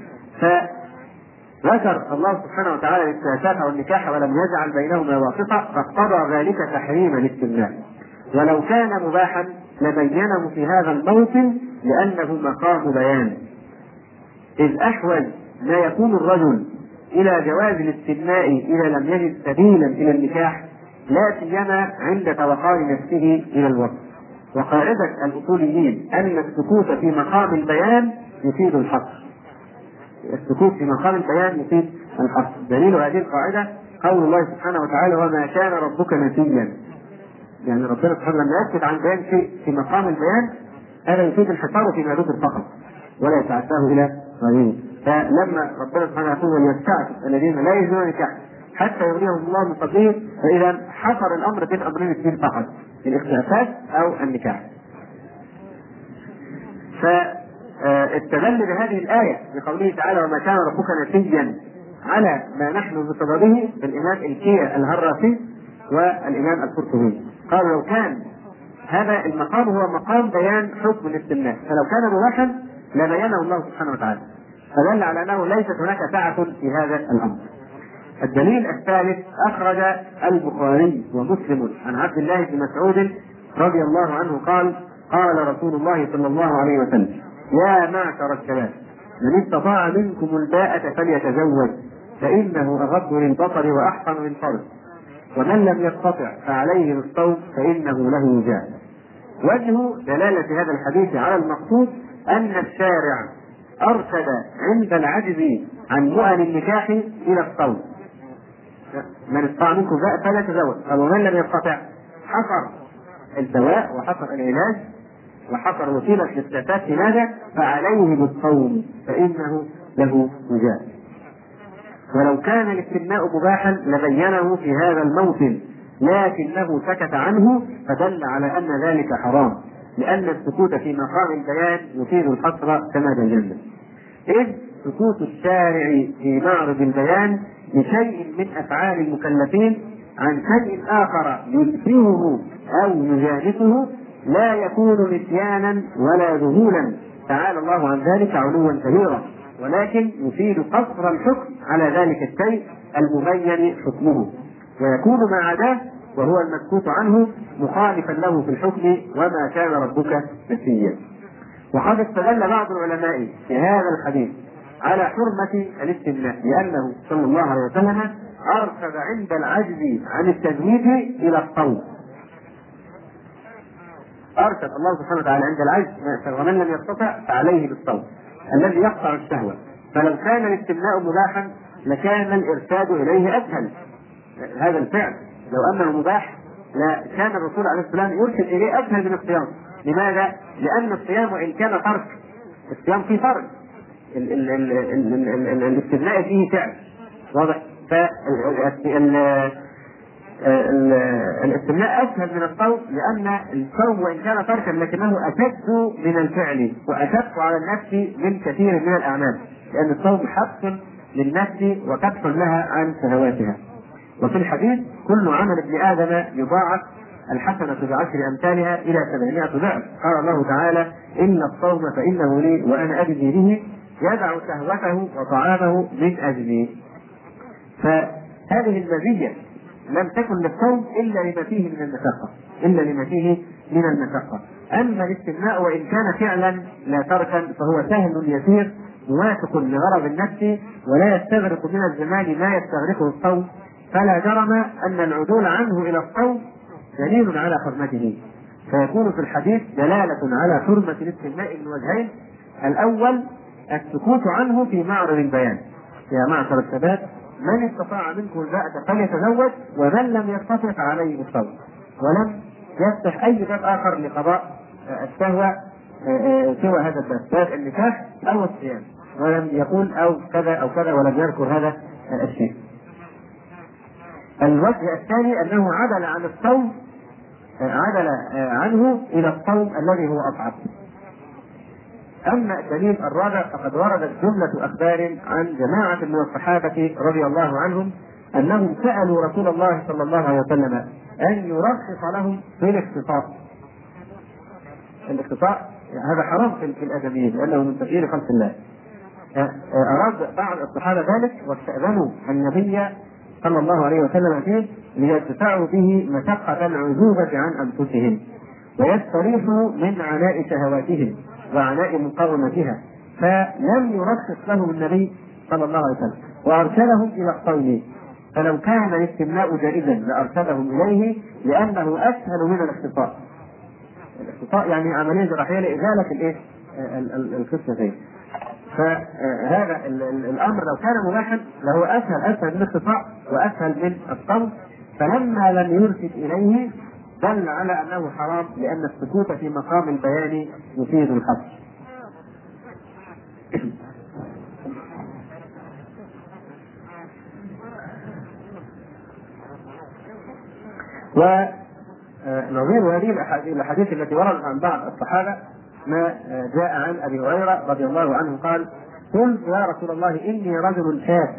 فذكر الله سبحانه وتعالى الاستعفاف والنكاح ولم يجعل بينهما واسطة، فاقتضى ذلك تحريم الاستمناء. ولو كان مباحا لبينه في هذا الموطن لأنه مقام بيان، إذ أحوج ما يكون الرجل إلى جواز الاستثناء إذا لم يجد سبيلا إلى النكاح، لا سيما عند توقار نفسه إلى الوقت. وقاعدة الأصوليين أن السكوت في مقام البيان يفيد الحصر، السكوت في مقام البيان يفيد الحصر. دليل هذه القاعدة قول الله سبحانه وتعالى وما كان ربك نسيا، يعني ربنا سبحانه لما يسكت عن بيان شيء في مقام البيان هذا يفيد الحصار فيما ذكر فقط ولا يتعداه إلى غيره. فلما ربنا سبحانه يقول وليستعفف الذين لا يجدون نكاح حتى يغنيهم الله من فضله، فإذا حصر الأمر بين أمرين اثنين فقط، الاستعفاف أو النكاح. فاستدل بهذه الآية بقوله تعالى وما كان ربك نسيا على ما نحن بصدده الإمام الكية الهراسي والإمام القرطبي، قال لو كان هذا المقام هو مقام بيان حكم الاستثناء فلو كان مباحا لبينه الله سبحانه وتعالى، فدل على أنه ليست هناك سعة في هذا الأمر. الدليل الثالث أخرج البخاري ومسلم عن عبد الله بن مسعود رضي الله عنه قال قال رسول الله صلى الله عليه وسلم يا معشر الشباب من استطاع منكم الباءة فليتزوج فإنه أغض للبصر وأحسن للفرج، ومن لم يستطع فعليه بالصوم فإنه له وجاء. وجه دلالة هذا الحديث على المقصود أن الشارع أرشد عند العجز عن مؤن النكاح إلى الصوم، من استطاع منكم الباءة فليتزوج، ومن لم يستطع حصر الدواء وحصر العلاج وحصر وسيلة الاستعفاف ماذا؟ فعليه بالصوم فإنه له وجاء. ولو كان الاستثناء مباحا لبينه في هذا الموطن لكنه سكت عنه فدل على أن ذلك حرام، لأن السكوت في مقام البيان يفيد الحصر كما بينا، إذ سكوت الشارع في معرض البيان لشيء من أفعال المكلفين عن شيء آخر يشبهه أو يجانسه لا يكون نسيانا ولا ذهولا تعالى الله عن ذلك علوا كبيرا، ولكن يفيد قصر الحكم على ذلك الشيء المبين حكمه، ويكون ما عداه وهو المسكوت عنه مخالفا له في الحكم وما كان ربك نسيا. وقد استدل بعض العلماء في هذا الحديث على حرمة الاستثناء لأنه صلى الله عليه وسلم أرشد عند العجز عن التزويج إلى الصوم، أرشد الله سبحانه وتعالى عند العجز ومن لم يستطع فعليه بالصوم الذي يقطع الشهوة. فلو كان الاستثناء مباحا لكان الإرشاد إليه أسهل، هذا الفعل لو أنه مباح لكان الرسول عليه السلام يرشد إليه أسهل من الصيام. لماذا؟ لأن الصيام وإن كان فرق، الصيام فيه فرق، الاستثناء فيه فعل واضح، فالاستثناء أسهل من الصوم لأن الصوم وإن كان فرقا لكنه أشد من الفعل وأشد على النفس من كثير من الأعمال، لأن الصوم حبس للنفس وكبح لها عن شهواتها. وفي الحديث كل عمل ابن آدم يضاعف الحسنة بعشر أمثالها إلى سبعمائة ضعف. قال الله تعالى إن الصوم فإنه لي وأنا أجزي به، يدع شهوته وطعامه من أجلي. فهذه المزية لم تكن للصوم إلا لما فيه من المشقة، إلا لما فيه من المشقة. أما الاستثناء وإن كان فعلا لا تركا فهو سهل يسير موافق لغرض النفس ولا يستغرق من الزمان ما يستغرقه الصوم، فلا جرم أن العدول عنه إلى الصوم دليل على حرمته. فيكون في الحديث دلالة على حرمة الاستثناء من وجهين: الأول السكوت عنه في معرض البيان، يا معشر الشباب من استطاع منكم الباءة فليتزوج ومن لم يستطع فعليه بالصوم، ولم يفتح أي باب آخر لقضاء الشهوة سوى هذا الباب، باب النكاح أو الصيام، ولم يقول أو كذا أو كذا ولم يذكر هذا الشيء. الوجه الثاني أنه عدل عن الصوم، عدل عنه إلى الصوم الذي هو أصعب. أما الدليل الرابع فقد وردت جملة أخبار عن جماعة من الصحابة رضي الله عنهم أنهم سألوا رسول الله صلى الله عليه وسلم أن يرخص لهم في الاختصاء. الاختصاء هذا حرام في الآدميين لأنه من تغيير خلق الله. أراد بعض الصحابة ذلك واستأذنوا النبي صلى الله عليه وسلم فيه ليدفعوا به مشقة العزوبة عن أنفسهم ويستريحوا من عناء شهواتهم وعناء مقاومتها، فلم يرخص لهم النبي صلى الله عليه وسلم وأرسلهم إلى الصوم. فلو كان الاستمناء جائزا لأرسلهم إليه لأنه أسهل من الاختصاء. الاختصاء يعني عملية جراحية لإزالة الإيه؟ الخصيتين. فهذا الأمر لو كان مباحا لهو أسهل أسهل من الاختصاء وأسهل من الصوم، فلما لم يرشد إليه دل على أنه حرام لأن السكوت في مقام البيان يفيد الحظ. ونظير هذه الأحاديث التي وردت عن بعض الصحابة ما جاء عن أبي هريرة رضي الله عنه قال: قلت يا رسول الله إني رجل شاب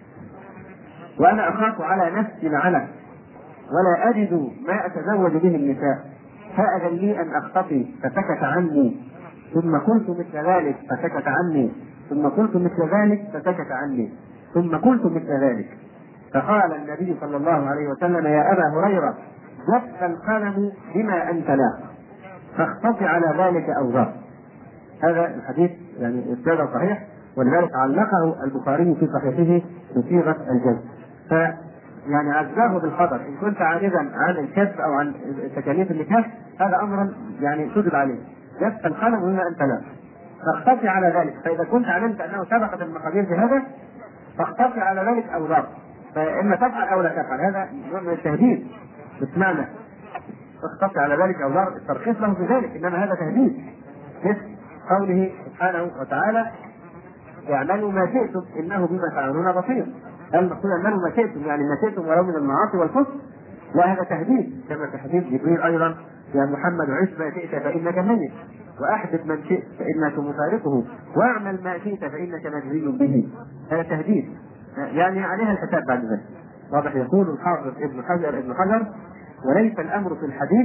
وأنا أخاف على نفسي العنف ولا أجد ما أتزوج به النساء، فأذن لي أن أخطفي، فسكت عني، ثم قلت مثل ذلك فسكت عني، ثم قلت مثل ذلك فسكت عني، ثم قلت مثل ذلك. فقال النبي صلى الله عليه وسلم: يا أبا هريرة جف القلم بما أنت لا، فاخطف على ذلك أوزار. هذا الحديث يعني إسناده صحيح، ولذلك علقه البخاري في صحيحه بصيغة الجزم. ف يعني عزاه بالخطر، إن كنت عارضا عن الكسب أو عن تكاليف النكاح هذا أمرا يعني شدد عليه. جف القلم بما أنت لا، فاخطف على ذلك. فإذا كنت علمت أنه سبقت المقادير بهذا فاخطف على ذلك أوزار، فإما تفعل أو لا تفعل. هذا نوع من التهديد بسمعنا، فاخطف على ذلك أوزار الترخيص له في ذلك، إنما هذا تهديد مثل قوله سبحانه وتعالى: اعملوا ما شئتم إنه بما تعملون بصير. المقصود اعملوا ما شئتم يعني ما شئتم ولو من المعاصي والكفر، لا هذا تهديد، كما تهديد جبريل أيضا: يا محمد عش ما شئت فإنك ميت، وأحدث من شئت فإنك مفارقه، واعمل ما شئت فإنك مجزي به. هذا تهديد يعني عليها الحساب بعد ذلك. واضح. يقول الحافظ ابن حجر ابن حجر: وليس الأمر في الحديث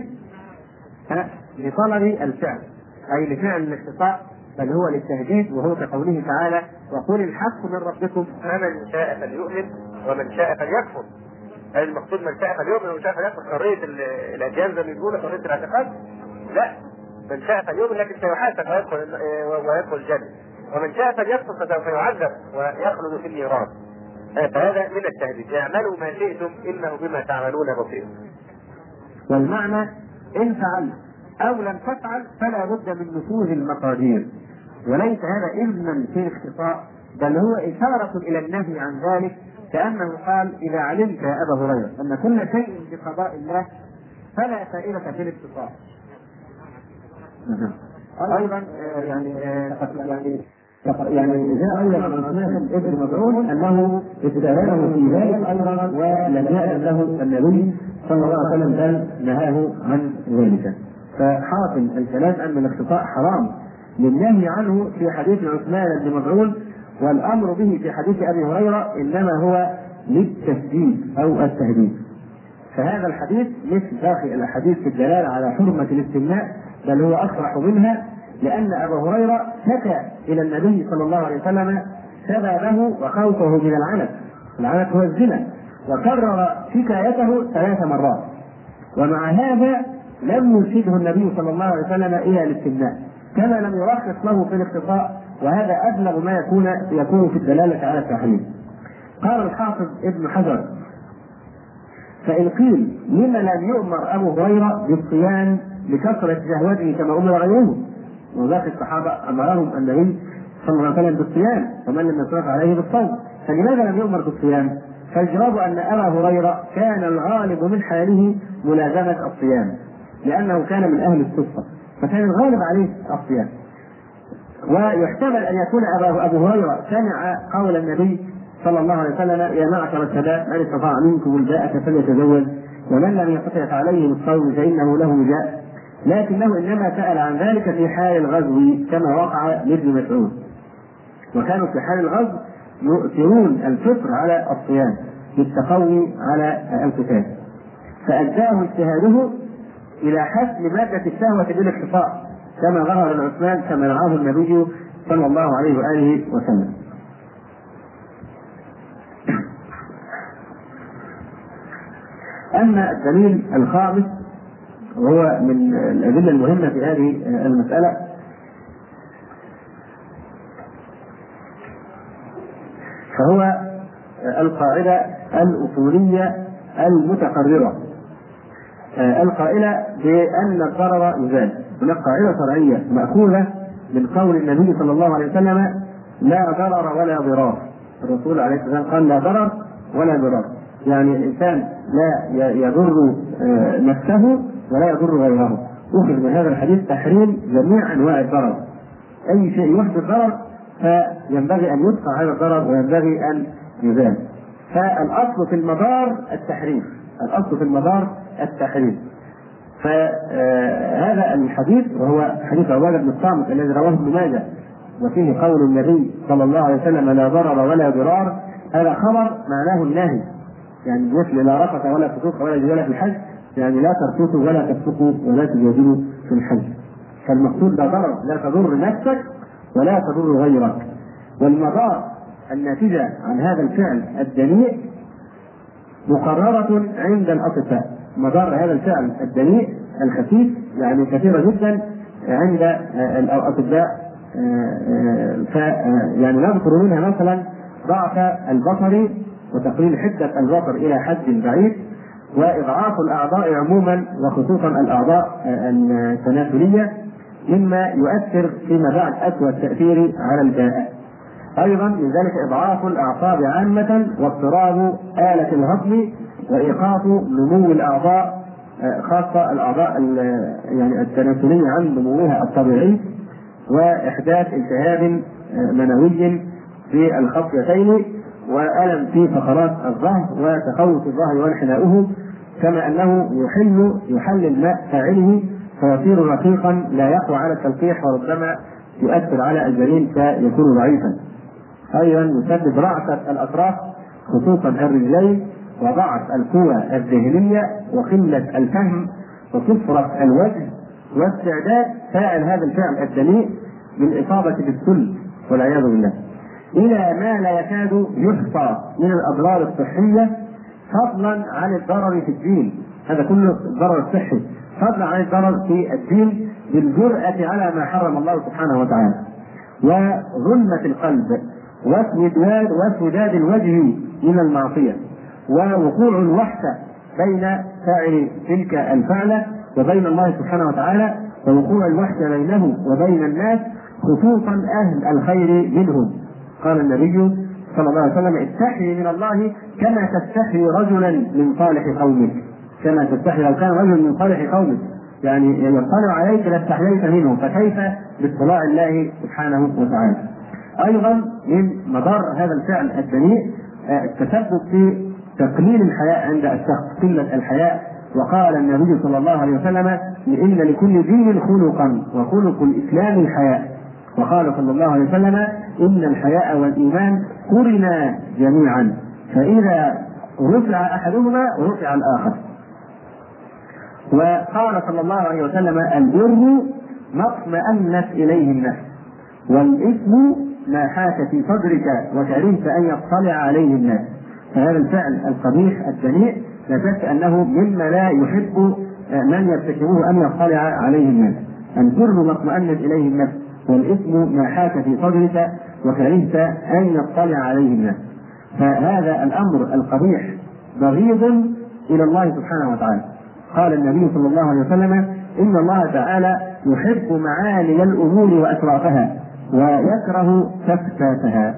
لطلب الفعل أي لفعل الاختصاء، بل هو للتهديد، وهو كقوله تعالى: وقل الحق من ربكم فمن شاء فليؤمن ومن شاء فليكفر. هذا المقصود من شاء فليؤمن ومن شاء فليكفر حرية الأديان زي ما بيقولوا، حرية الاعتقاد؟ لا، من شاء فليؤمن لكن سيحاسب ويدخل ويدخل الجنة، ومن شاء فليكفر فسوف يعذب ويخلد في النيران. فهذا من التهديد: اعملوا ما شئتم إنه بما تعملون بصير. والمعنى إن فعلت أو لم تفعل فلا بد من نفوذ المقادير، وليس هذا إذنا في الاختصاء، بل هو إشارة إلى النهي عن ذلك، كأنه قال: إذا علمت يا أبا هريرة أن كل شيء بقضاء الله فلا فائدة في الاختصاء. أيضا يعني يعني يعني جاء أيضا عن عثمان ابن مظعون أنه استأذنه في ذلك أيضا ولم يأذن له النبي صلى الله عليه وسلم بل نهاه عن ذلك. فحاصل الكلام أن الاختصاء حرام للنهي عنه في حديث عثمان بن مظعون، والأمر به في حديث أبي هريرة إنما هو للتسديد أو التهديد. فهذا الحديث مثل باقي الأحاديث في الدلالة على حرمة الاستمناء، بل هو أصرح منها، لأن أبا هريرة شكى إلى النبي صلى الله عليه وسلم سببه وخوفه من العنف، العنت هو الزنا، وكرر شكايته ثلاث مرات، ومع هذا لم يرشده النبي صلى الله عليه وسلم الى الاستمناء، كما لم يرخص له في الاقتصاء، وهذا ابلغ ما يكون يكون في الدلاله على التحريم. قال الحافظ ابن حجر: فإن قيل لما لم يؤمر أبو هريرة بالصيام لكثرة شهوته كما أمر غيره، وباقي الصحابة أمرهم النبي صلى الله عليه وسلم بالصيام ومن لم يصرف عليه بالصوم، فلماذا لم يؤمر بالصيام؟ فالجواب أن أبا هريرة كان الغالب من حاله ملازمة الصيام، لأنه كان من أهل الصفة، فكان الغالب عليه الصيام. ويحتمل أن يكون أبو هريرة سمع قول النبي صلى الله عليه وسلم: يا معشر الشباب من استطاع منكم الباءة فليتزوج ومن لم يستطع فعليه بالصوم فإنه له وجاء، لكنه إنما سأل عن ذلك في حال الغزو كما وقع لابن مسعود، وكانوا في حال الغزو يؤثرون الفطر على الصيام بالتقوي على القتال، فأداه اجتهاده إلى حسم مادة الشهوة بالاقتصاء كما ظهر لعثمان كما رعاه النبي صلى الله عليه وآله وسلم. أما الدليل الخامس وهو من الأدلة المهمة في هذه المسألة، فهو القاعدة الأصولية المتقررة القائلة بأن الضرر يزال. هناك قاعدة شرعية مأخوذة من قول النبي صلى الله عليه وسلم: لا ضرر ولا ضرار. الرسول عليه الصلاة والسلام قال: لا ضرر ولا ضرار، يعني الإنسان لا يضر نفسه ولا يضر غيره. أخذ من هذا الحديث تحريم جميع أنواع الضرر، أي شيء يحدث ضرر فينبغي أن يدفع هذا الضرر وينبغي أن يزال. فالأصل في المضار التحريم، الأصل في المضار التحريم. فهذا الحديث وهو حديث عبادة بن الصامت الذي رواه ابن ماجه وفيه قول النبي صلى الله عليه وسلم: لا ضرر ولا ضرار، هذا خبر معناه النهي، يعني مثل لا رفث ولا فسوق ولا جدال في الحج، يعني لا ترفثوا ولا تفسقوا ولا تجادلوا في الحج. فالمقصود لا ضرر، لا تضر نفسك ولا تضر غيرك. والمضار الناتجة عن هذا الفعل الدنيء مقررة عند الأطباء. مضار هذا الفعل الدنيء الخفيف يعني كثيرة جدا عند الأطباء، يعني نذكر منها مثلا ضعف البصر وتقليل حدة البصر إلى حد بعيد، وإضعاف الأعضاء عموما وخصوصا الأعضاء التناسلية مما يؤثر فيما بعد أسوأ التأثير على الباء. أيضا من ذلك إضعاف الأعصاب عامة واضطراب آلة الهضم وإيقاف نمو الأعضاء خاصة الأعضاء يعني التناسلية عن نموها الطبيعي، وإحداث التهاب منوي في الخصيتين وألم في فقرات الظهر وتقوس الظهر وانحناؤه، كما أنه يحل يحل الماء فاعله فيصير رقيقا لا يقوى على التلقيح وربما يؤثر على الجنين فيكون ضعيفا. أيضا يسبب رعشة الأطراف خصوصا الرجلين وضعف القوى الذهنية وقلة الفهم وصفرة الوجه واستعداد فاعل هذا الفعل الدنيء بالإصابة بالسل والعياذ بالله، إلى ما لا يكاد يحصى من الأضرار الصحية فضلا عن الضرر في الدين. هذا كله الضرر الصحي فضلا عن الضرر في الدين بالجرأة على ما حرم الله سبحانه وتعالى، وظلمة القلب واسوداد واسوداد الوجه من المعصية، ووقوع الوحدة بين فاعل تلك الفعلة وبين الله سبحانه وتعالى، ووقوع الوحدة بينه وبين الناس خصوصا أهل الخير منهم. قال النبي صلى الله عليه وسلم: استحي من الله كما تستحي رجلا من صالح قومك، كما تستحي لو كان رجل من صالح قومك يعني يطلع عليك لاستحييت منه، فكيف باطلاع الله سبحانه وتعالى. أيضا من مضار هذا الفعل الدنيء التسبب في تقليل الحياء عند الشخص، قلة الحياء. وقال النبي صلى الله عليه وسلم: إن لكل دين خلقا وخلق الإسلام الحياء. وقال صلى الله عليه وسلم: إن الحياء والإيمان قرنا جميعا، فإذا رفع أحدهما رفع الآخر. وقال صلى الله عليه وسلم: البر ما اطمأنت إليه النفس، والإثم ما حاك في صدرك وكرهت أن يطلع عليه الناس. فهذا الفعل القبيح الدنيء لا شك أنه مما لا يحب من يرتكبه أن يطلع عليه الناس. البر ما اطمأنت إليه النفس، والإثم ما حاك في صدرك وكرهت أن يطلع عليه الناس. فهذا الأمر القبيح بغيض إلى الله سبحانه وتعالى. قال النبي صلى الله عليه وسلم: إن الله تعالى يحب معالي الأمور وأسرافها ويكره سفساتها.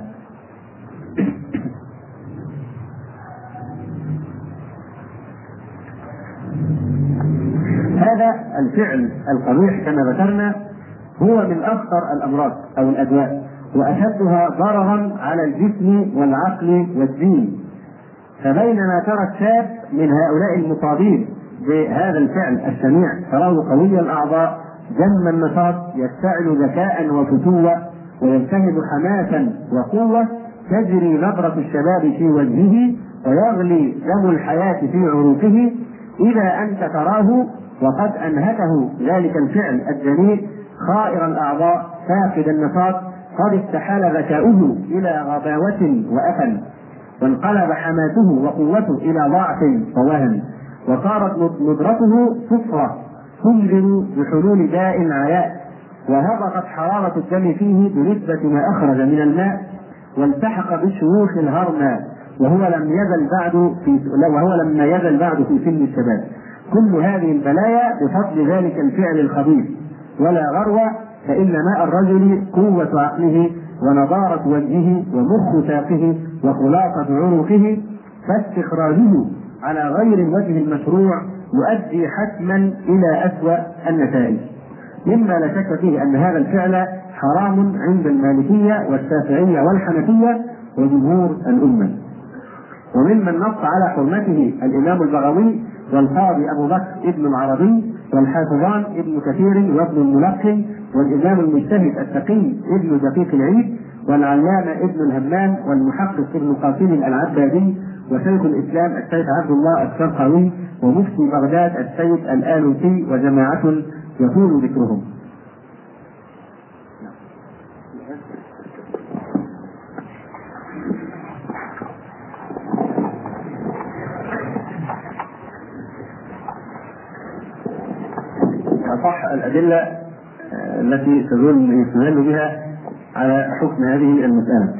هذا الفعل القبيح كما ذكرنا هو من أخطر الأمراض أو الأدواء، وأشدها ضررا على الجسم والعقل والدين. فبينما ترى الشاب من هؤلاء المصابين بهذا الفعل الشنيع تراه قوي الأعضاء جم النشاط يشتعل ذكاء وفتوة ويلتهب حماسا وقوة، تجري نبرة الشباب في وجهه ويغلي دم الحياة في عروقه، إذا أنت تراه وقد أنهكه ذلك الفعل الجميل خائر الأعضاء فاقد النشاط، قد استحال ذكاؤه إلى غباوة وأفل، وانقلب حماسه وقوته إلى ضعف ووهن، وصارت ندرته صفرة تنذر بحلول داء عياء، وهبطت حرارة الدم فيه بنسبة ما أخرج من الماء، والتحق بالشيوخ الهرمى وهو لم يزل بعد في وهو لم يزل بعد في سن الشباب. كل هذه البلايا بفضل ذلك الفعل الخبيث. ولا غرو، فإن ماء الرجل قوة عقله ونضارة وجهه ومخ ساقه وخلاصة عنقه، فاستخراجه على غير الوجه المشروع يؤدي حتما إلى أسوأ النتائج، مما لا شك فيه أن هذا الفعل حرام عند المالكية والشافعية والحنفية وجمهور الأمة. وممن نص على حرمته الإمام البغوي والقاضي أبو بكر ابن العربي والحافظان ابن كثير وابن الملقن والإمام المجتهد التقي ابن دقيق العيد والعلامة ابن الهمام والمحقق ابن قاسم العبادي وشيخ الإسلام الشيخ عبد الله الشرقاوي ومفتي بغداد السيد الآلوسي وجماعة يطول ذكرهم. أصح الأدلة التي يستدل بها على حكم هذه المسألة،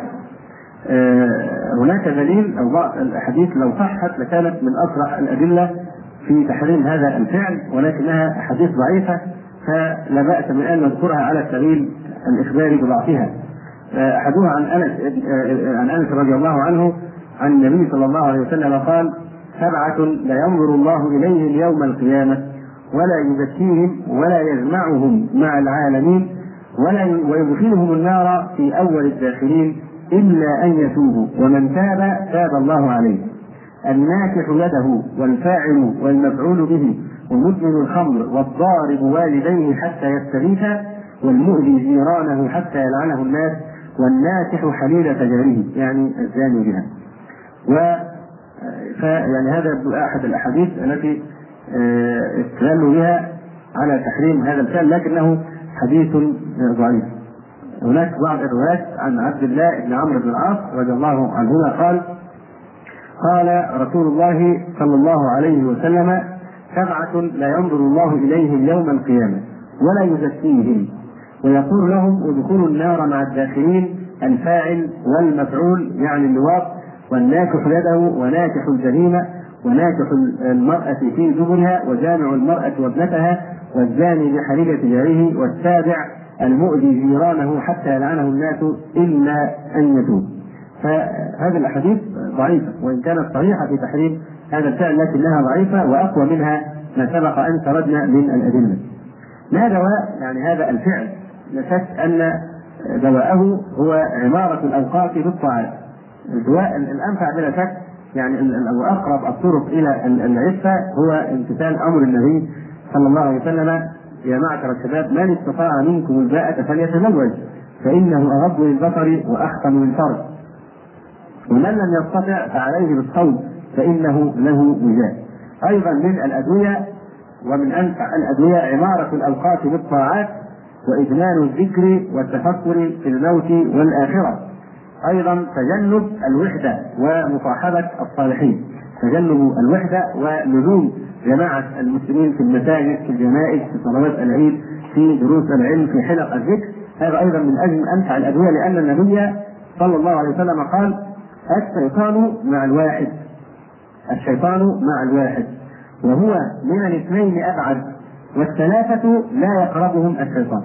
هناك دليل أو بعض الأحاديث لو صحت لكانت من أسرع الأدلة في تحريم هذا الفعل، ولكنها أحاديث ضعيفة فلا بأس من أن نذكرها على السبيل الإخبار بضعفها. أحدها عن أنس عن أنس رضي الله عنه عن النبي صلى الله عليه وسلم قال: سبعة لا ينظر الله إليهم يوم القيامة ولا يزكيهم ولا يجمعهم مع العالمين ولا ويدخلهم النار في أول الداخلين إلا أن يتوبوا، ومن تاب تاب الله عليه: الناكح يده والفاعل والمفعول به ومدمن الخمر والضارب والديه حتى يستغيث والمؤذي جيرانه حتى يلعنه الناس والناكح حليلة جاره، يعني الزاني بها. و يعني هذا أحد الأحاديث التي استدلوا بها على تحريم هذا الفعل، لكنه حديث ضعيف. هناك بعض الروايات عن عبد الله بن عمرو بن العاص رضي الله عنهما قال: قال رسول الله صلى الله عليه وسلم: سبعة لا ينظر الله إليهم يوم القيامة ولا يزكيهم ويقول لهم ادخلوا النار مع الداخلين: الفاعل والمفعول يعني اللواط، والناكح يده وناكح الجريمة وناكح المرأة في دبرها وجامع المرأة وابنتها والزاني بحليلة جاره والتابع المؤذي جيرانه حتى يلعنه الناس إلا أن يتوب. فهذه الأحاديث ضعيفة وإن كانت صحيحة في تحريم هذا الفعل، لكنها ضعيفة وأقوى منها ما سبق أن سردنا من الأدلة. ما دواء يعني هذا الفعل؟ لا شك أن دواءه هو عمارة الأوقات بالطاعات. الدواء الأنفع بلا شك يعني وأقرب الطرق إلى العفة هو امتثال أمر النبي صلى الله عليه وسلم: يا معشر الشباب من استطاع منكم الباءة فليتزوج فإنه أغض للبصر وأحسن للفرج، ومن لم يستطع فعليه بالصوم فإنه له وجاء. أيضا من الأدوية ومن أنفع الأدوية عمارة الأوقات بالطاعات وإدمان الذكر والتفكر في الموت والآخرة. أيضا تجنب الوحدة ومصاحبة الصالحين، تجنب الوحدة ولزوم جماعة المسلمين في المساجد، في الجنائز، في صلوات العيد، في دروس العلم، في حلق الذكر. هذا أيضا من أجل أنفع الأدوية، لأن النبي صلى الله عليه وسلم قال: الشيطان مع الواحد، الشيطان مع الواحد، وهو من الاثنين أبعد، والثلاثة لا يقربهم الشيطان.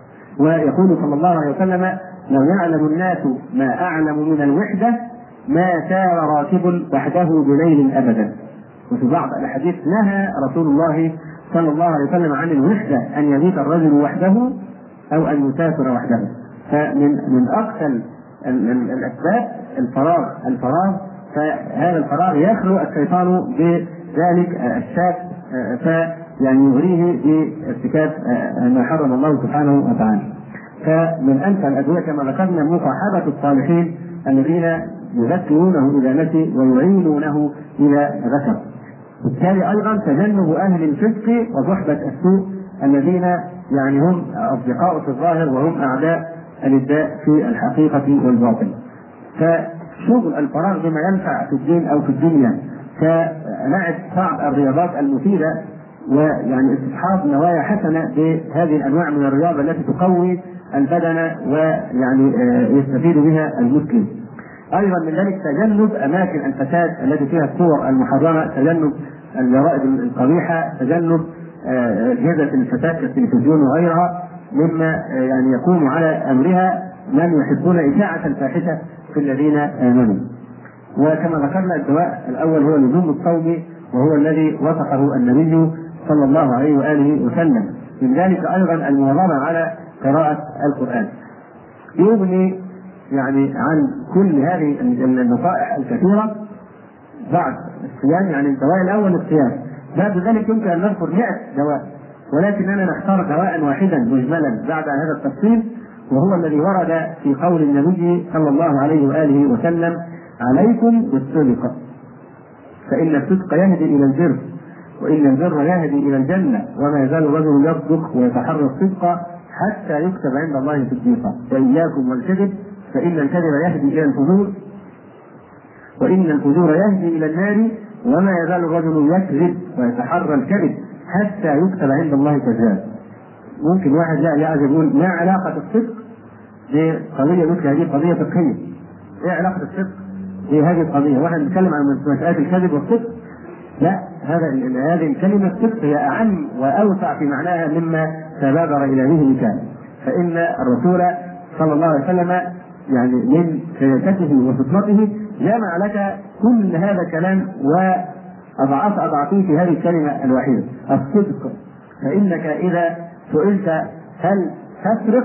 ويقول صلى الله عليه وسلم: لو يعلم الناس ما أعلم من الوحدة ما سار راكب وحده بليل أبدا. وفي بعض الحديث نهى رسول الله صلى الله عليه وسلم عن الوحدة، أن يبيت الرجل وحده أو أن يسافر وحده. فمن من أقسى الأسباب الفراغ الفراغ فهذا الفراغ يخلو الشيطان بذلك الشاب، فيعني يغريه بارتكاب ما حرم الله سبحانه وتعالى. فمن أنفع الأدوية كما ذكرنا مصاحبة الصالحين الذين يذكرونه إذا نسي ويعينونه إذا ذكر. بالتالي أيضا تجنب أهل الفسق وصحبة السوء الذين يعني هم أصدقاء في الظاهر وهم أعداء الإداء في الحقيقة والباطن. فشغل الفراغ بما ينفع في الدين أو في الدنيا كلعب بعض الرياضات المفيدة، ويعني استصحاب نوايا حسنة بهذه الأنواع من الرياضة التي تقوي البدن ويعني يستفيد بها المسلم. أيضا من ذلك تجنب أماكن الفساد التي فيها الصور المحرمة، تجنب الجرائد القبيحة، تجنب أجهزة الفساد كالتلفزيون وغيرها مما يعني يكون على أمرها من يحبون إشاعة الفاحشة في الذين آمنوا. وكما ذكرنا الدواء الأول هو لزوم الصوم، وهو الذي وصفه النبي صلى الله عليه وآله وسلم. من ذلك أيضا المواظبة على قراءة القرآن. يغني يعني عن كل هذه النصائح الكثيرة بعد الصيام، يعني الدواء الأول الصيام، بعد ذلك يمكن أن نذكر مئة دواء، ولكننا نختار دواء واحدا مجملا بعد هذا التفصيل، وهو الذي ورد في قول النبي صلى الله عليه وآله وسلم: عليكم بالصدق فإن الصدق يهدي إلى البر، وإن البر يهدي إلى الجنة، وما يزال الرجل يصدق ويتحرى الصدق حتى يكتب عند الله صديقا، وإياكم والكذب فإن الكذب يهدي إلى الفجور، وإن الفجور يهدي إلى النار، وما يزال الرجل يكذب ويتحرى الكذب حتى يكتب عند الله كذاب. ممكن واحد لا يعرف يقول ما علاقة الصدق بقضية مثل هذه، قضية فقهية، ايه علاقة الصدق بهذه القضية؟ واحد بيتكلم عن مسألة الكذب والصدق، لا، هذا هذه الكلمة الصدق هي أعم وأوسع في معناها مما تبادر إلى ذهنك، فإن الرسول صلى الله عليه وسلم يعني من سياسته وفطنته جمع لك كل هذا الكلام وأضعاف أضعافه في هذه الكلمة الوحيدة: الصدق. فإنك إذا سئلت هل تسرق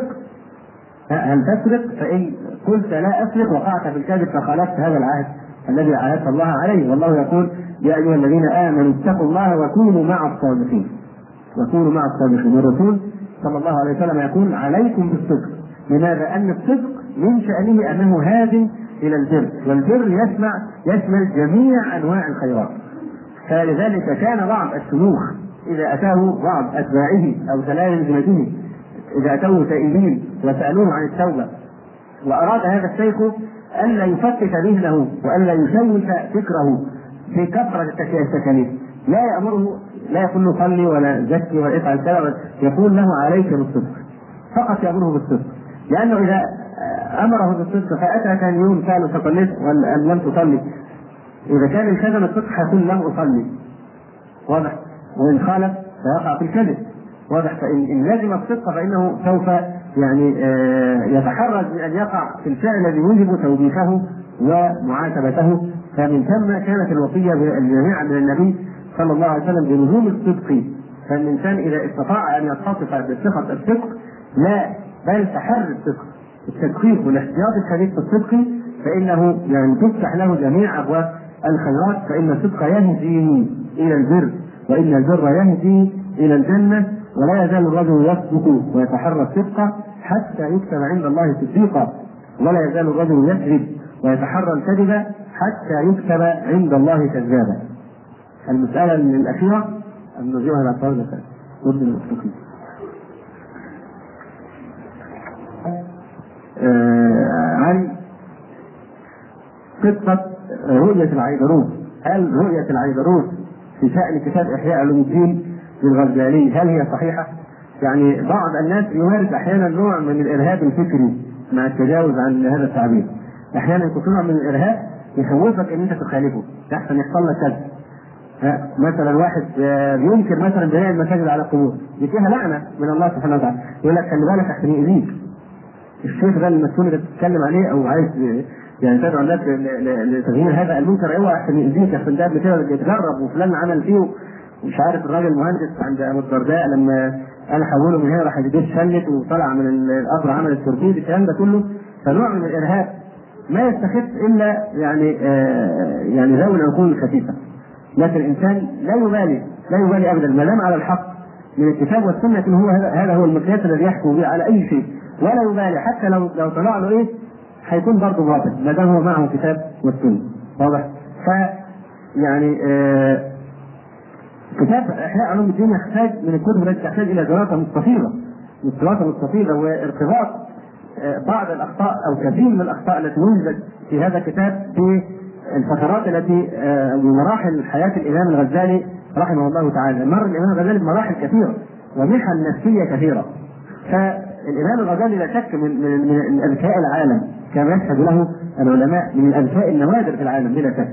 هل تسرق فإن قلت لا أسرق وقعت في الكذب فخالفت هذا العهد الذي عاهدت الله عليه، والله يقول: يا أيها الذين آمنوا اتقوا الله وكونوا مع الصادقين، وكونوا مع الصادقين. والرسول صلى الله عليه وسلم يقول: عليكم بالصدق. لماذا؟ أن الصدق من شأنه أنه هاد إلى البر، والبر يسمع يشمل جميع أنواع الخيرات. فلذلك كان بعض الشيوخ إذا أتاه بعض أتباعه أو تلامذته إذا أتوه تائبين وسألوه عن التوبة، وأراد هذا الشيخ ألا يفتت ذهنه وألا يشوش فكره في كثرة التكاليف، لا يأمره، لا يقول له صلي ولا زكي ولا افعل كذا، يقول له عليك بالصدق، فقط يأمره بالصدق. لأنه إذا أمره بالصدق فأتى ثاني يوم سأله صليت ولا لم تصلي، إذا كان الكذب الصدق حيقول لم أصلي، واضح؟ وإن خالف فيقع في الكذب، واضح؟ فإن لازم الصدق فإنه سوف يعني يتحرز من أن يقع في الفعل الذي يوجب توبيخه ومعاتبته. فمن ثم كانت الوصية بالجميع من النبي صلى الله عليه وسلم بلزوم الصدق. فالإنسان إذا استطاع أن يتصف بصفة الصدق، لا بل تحري الصدق، التدقيق والاحتياط الشديد في الصدق، فإنه يعني تفتح له جميع أبواب الخيرات. فإن الصدق يهدي إلى البر، وإن البر يهدي إلى الجنة، ولا يزال الرجل يصدق ويتحرى الصدق حتى يكتب عند الله صديقا، ولا يزال الرجل يكذب ويتحرى الكذب حتى يكتب عند الله كذابا. المسألة الأخيرة النزوع على طاولة ضد المشركين. آه عن قصة رؤية العيدروس. هل رؤية العيدروس في شأن كتاب إحياء علوم الدين للغزالي هل هي صحيحة؟ يعني بعض الناس يمارس أحيانا نوع من الإرهاب الفكري مع التجاوز عن هذا التعبير. أحيانا يكون نوع من الإرهاب يخوفك إن أنت تخالفه، يحسن يحصل لك كذا. مثلا واحد بينكر مثلا بناء المساجد على القبور، دي فيها لعنة من الله سبحانه وتعالى، يقول لك خلي بالك أحسن يأذيك. الشيخ ده المسؤول اللي بتتكلم عليه أو عايز يعني تدعو الناس لتغيير هذا المنكر، اوعى أحسن يأذيك، أحسن ده قبل كده بيتجرب وفلان عمل فيه ومش عارف. الراجل المهندس عند أبو الدرداء لما انا حوله من هنا راح يجيب شلت وطلع من القبر عمل التوربيد، الكلام ده كله فنوع من الارهاب ما يستخف الا يعني آه يعني ذوي العقول الخفيفه. لكن الانسان لا يبالي لا يبالي ابدا ما دام على الحق من الكتاب والسنه، ان هو هذا هو المقياس الذي يحكم به على اي شيء، ولا يبالي حتى لو لو طلع له ايه هيكون برضه باطل ما دام هو معه الكتاب والسنه. واضح؟ ف يعني آه كتاب إحياء علوم الدين يحتاج من الكتب التي تحتاج إلى دراسة مستفيضة، دراسة مستفيضة وارتباط بعض الأخطاء أو كثير من الأخطاء التي وجدت في هذا الكتاب في الفترات التي ومراحل حياة الإمام الغزالي رحمه الله تعالى. مر الإمام الغزالي بمراحل كثيرة ومحن نفسية كثيرة، فالإمام الغزالي لا شك من من من أذكياء العالم كما يشهد له العلماء، من الأذكياء النوادر في العالم بلا شك.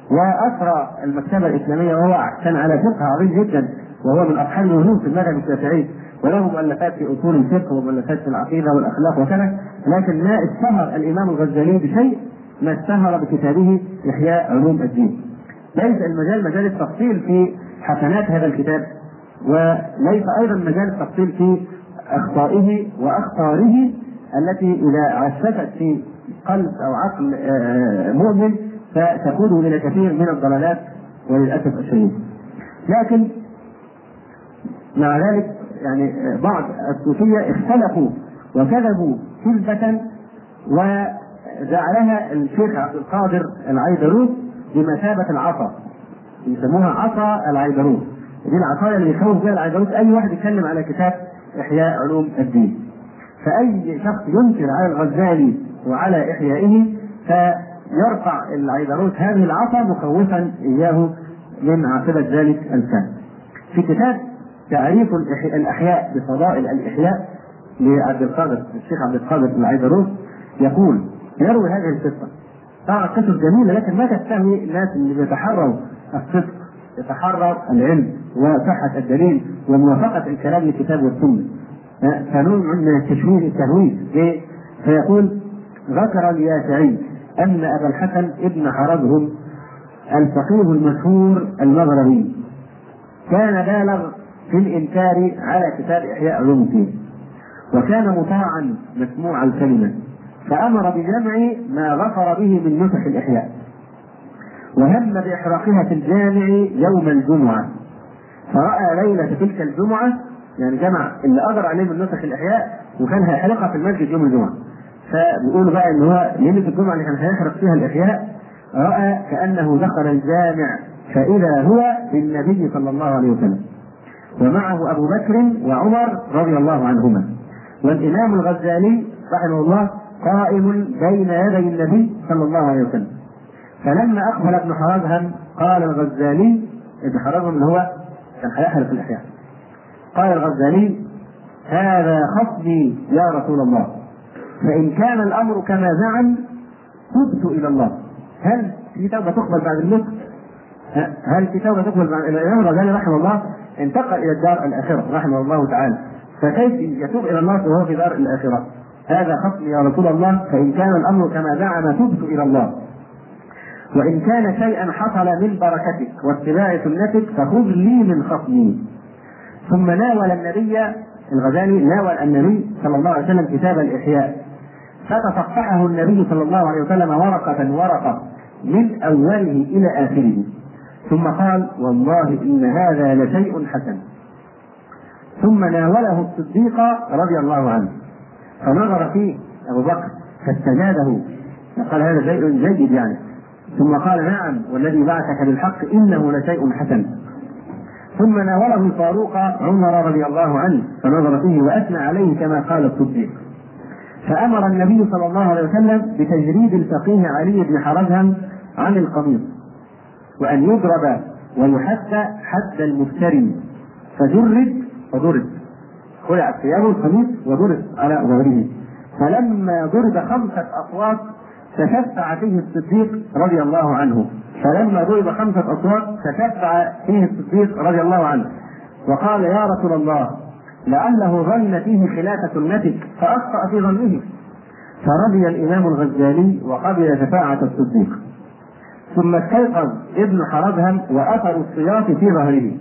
وأثرى المكتبة الإسلامية وهو كان على فقه عظيم جدا، وهو من أصحاب الوجود في المذهب الشافعي، وله مؤلفات في أصول الفقه ومؤلفات في العقيدة والأخلاق وكذا. لكن ما اشتهر الإمام الغزالي بشيء ما اشتهر بكتابه إحياء علوم الدين. ليس المجال مجال التفصيل في حسنات هذا الكتاب، وليس أيضا مجال التفصيل في أخطائه وأخطاره التي إذا عششت في قلب أو عقل مؤمن فتقوده إلى كثير من الضلالات وللأسف الشديد. لكن مع ذلك يعني بعض الصوفية اختلفوا وكذبوا كذبة وجعلها الشيخ عبد القادر العيدروس بمثابة العصا، يسموها عصا العيدروس. دي العصاية اللي يخوف بها العيدروس أي واحد يتكلم على كتاب إحياء علوم الدين. فأي شخص ينكر على الغزالي وعلى إحيائه فيرفع العيدروس هذه العصا مخوفا إياه من عاقبة ذلك الكلام. في كتاب تعريف الأحياء بفضائل الإحياء لعبد القادر الشيخ عبد القادر العيدروس يقول يروي هذه القصة. طبعا قصص جميلة لكن ما تستهوي الناس اللي بيتحروا الصدق، يتحروا العلم وصحة الدليل وموافقة الكلام للكتاب والسنة، فنوع من التشويه التهويل. فيقول ذكر اليافعي أن أبا الحسن ابن حرزهم الفقيه المشهور المغربي كان بالغ في الإنكار على كتاب إحياء علوم الدين، وكان مطاعا مسموع الكلمة، فأمر بجمع ما غفر به من نسخ الإحياء، وهم بإحراقها في الجامع يوم الجمعة. فرأى ليلة تلك الجمعة يعني جمع اللي قدر عليه من نسخ الإحياء وكان هيحرقها في المسجد يوم الجمعة. فبيقولوا بقى إن هو ليلة الجمعة اللي كان هيحرق فيها الإحياء رأى كأنه دخل الجامع فإذا هو بالنبي صلى الله عليه وسلم، ومعه أبو بكر وعمر رضي الله عنهما، والإمام الغزالي رحمه الله قائم بين يدي النبي صلى الله عليه وسلم. فلما أقبل ابن حرزهم قال الغزالي، ابن حرزهم اللي هو كان هيحرق الإحياء، قال الغزالي هذا خصمي يا رسول الله، فإن كان الأمر كما زعم تبت إلى الله. هل في توبة تقبل بعد الموت؟ هل في توبة تقبل بعد؟ الإمام الغزالي رحمه الله انتقل إلى الدار الآخرة رحمه الله تعالى، فكيف يتوب إلى الله وهو في دار الآخرة؟ هذا خصمي يا رسول الله، فإن كان الأمر كما زعم تبت إلى الله، وإن كان شيئا حصل من بركتك واتباع سنتك فخذ لي من خصمي. ثم ناول النبي الغزالي ناول النبي صلى الله عليه وسلم كتاب الإحياء، فتصفحه النبي صلى الله عليه وسلم ورقة ورقة من أوله إلى آخره، ثم قال والله إن هذا لشيء حسن. ثم ناوله الصديق رضي الله عنه فنظر فيه أبو بكر فاستجاده فقال هذا شيء جيد يعني، ثم قال نعم والذي بعثك بالحق إنه لشيء حسن. ثم ناوله الفاروق عمر رضي الله عنه فنظر فيه وأثنى عليه كما قال الصديق. فأمر النبي صلى الله عليه وسلم بتجريد الفقيه علي بن حرزهم عن القميص، وأن يضرب ويحد حد المفتري، فجرد فضرب، خلع ثيابه القميص وضرب على ظهره. فلما ضرب خمسة أصوات تشفع فيه الصديق رضي الله عنه، فلما ضرب خمسة أصوات تشفع فيه الصديق رضي الله عنه وقال: يا رسول الله، لعله ظن فيه خلاف سنتك فأخطأ في ظنه. فرضي الإمام الغزالي وقبل شفاعة الصديق. ثم استيقظ ابن حرزهم وأثر السياط في ظهره،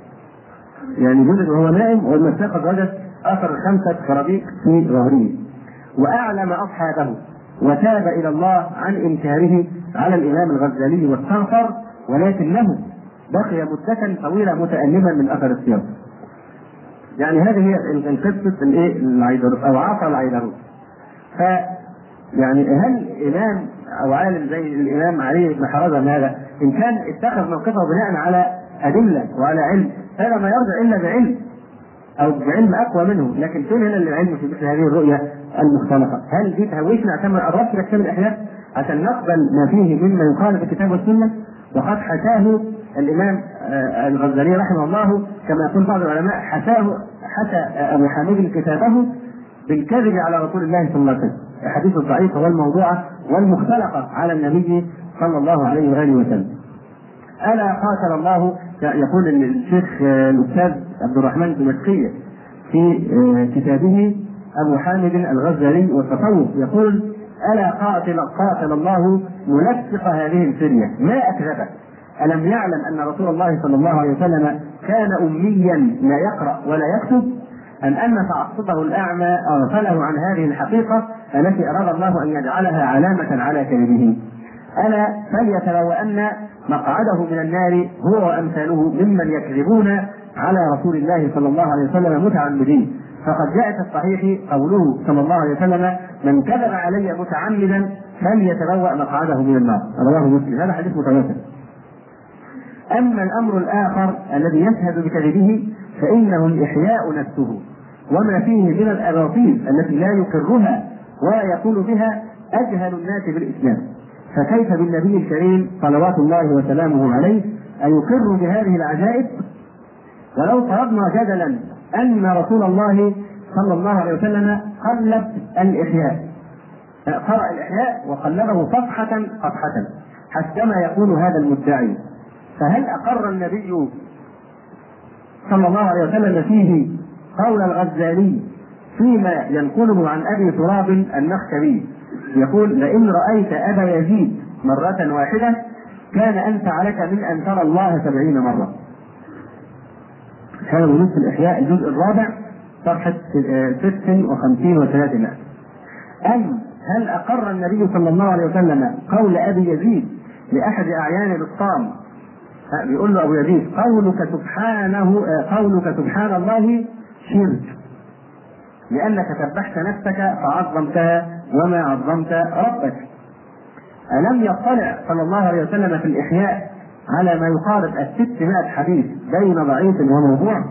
يعني جلد وهو نائم، ولما استيقظ وجد أثر خمسة خرابيق في ظهره، وأعلم أصحابه وتاب إلى الله عن إنكاره على الإمام الغزالي واستغفر، ولكنه بقي مدة طويلة متألما من أثر السياط. يعني هذه هي القصة الايه العيدروس او عصا العيدروس. ف يعني هل امام او عالم زي الامام علي بن حرزهم هذا ان كان اتخذ موقفه بناء على ادله وعلى علم فهذا ما يرجع الا بعلم او بعلم اقوى منه، لكن فين هنا العلم في مثل هذه الرؤيه المختلقه؟ هل دي تهويشنا عشان ما نقربش لكتاب الاحياء عشان نقبل ما فيه مما يخالف الكتاب والسنه؟ وقد حكاه الامام الغزالي رحمه الله كما يقول بعض العلماء حكاه حكى ابو حامد كتابه بالكذب على رسول الله صلى الله عليه وسلم، الحديث الضعيفه والموضوعه والمختلقه على النبي صلى الله عليه واله وسلم. الا قاتل الله، يقول الشيخ الاستاذ عبد الرحمن الدمشقي في كتابه ابو حامد الغزالي والتصوف، يقول: الا قاتل قاتل الله ملفق هذه الفريه ما اكذبه، ألم يعلم أن رسول الله صلى الله عليه وسلم كان أميا لا يقرأ ولا يكتب، أم أن تعصبه الأعمى أغفله عن هذه الحقيقة التي أراد الله أن يجعلها علامة على كذبه؟ ألا فليتبوأن مقعده من النار هو وأمثاله ممن يكذبون على رسول الله صلى الله عليه وسلم متعمدين، فقد جاء في الصحيح قوله صلى الله عليه وسلم: من كذب علي متعمدا فليتبوأ مقعده من النار، رواه مسلم. هذا حديث متواتر. أما الأمر الآخر الذي يشهد بكذبه فإنه الإحياء نفسه وما فيه من الأباطيل التي لا يقرها ولا يقول بها أجهل الناس بالإسلام، فكيف بالنبي الكريم صلوات الله وسلامه عليه أن يقر بهذه العجائب؟ ولو فرضنا جدلا أن رسول الله صلى الله عليه وسلم قلب الإحياء، قرأ الإحياء وقلبه صفحة صفحة حسبما يقول هذا المدعي، فهل أقر النبي صلى الله عليه وسلم فيه قول الغزالي فيما ينقله عن أبي تراب النخشبي يقول: لئن رأيت أبا يزيد مرة واحدة كان أنفع لك من أن ترى الله سبعين مرة؟ هذا نص الإحياء الجزء الرابع صفحة ست وخمسين وثلاثمائة. أم هل أقر النبي صلى الله عليه وسلم قول أبي يزيد لأحد أعيان الإسلام، بيقول له أبو يزيد: قولك سبحانه قولك سبحان الله شرك، لأنك سبحت نفسك فعظمتها وما عظمت ربك. ألم يطلع صلى الله عليه وسلم في الإحياء على ما يقارب الستمائة حديث بين ضعيف وموضوع؟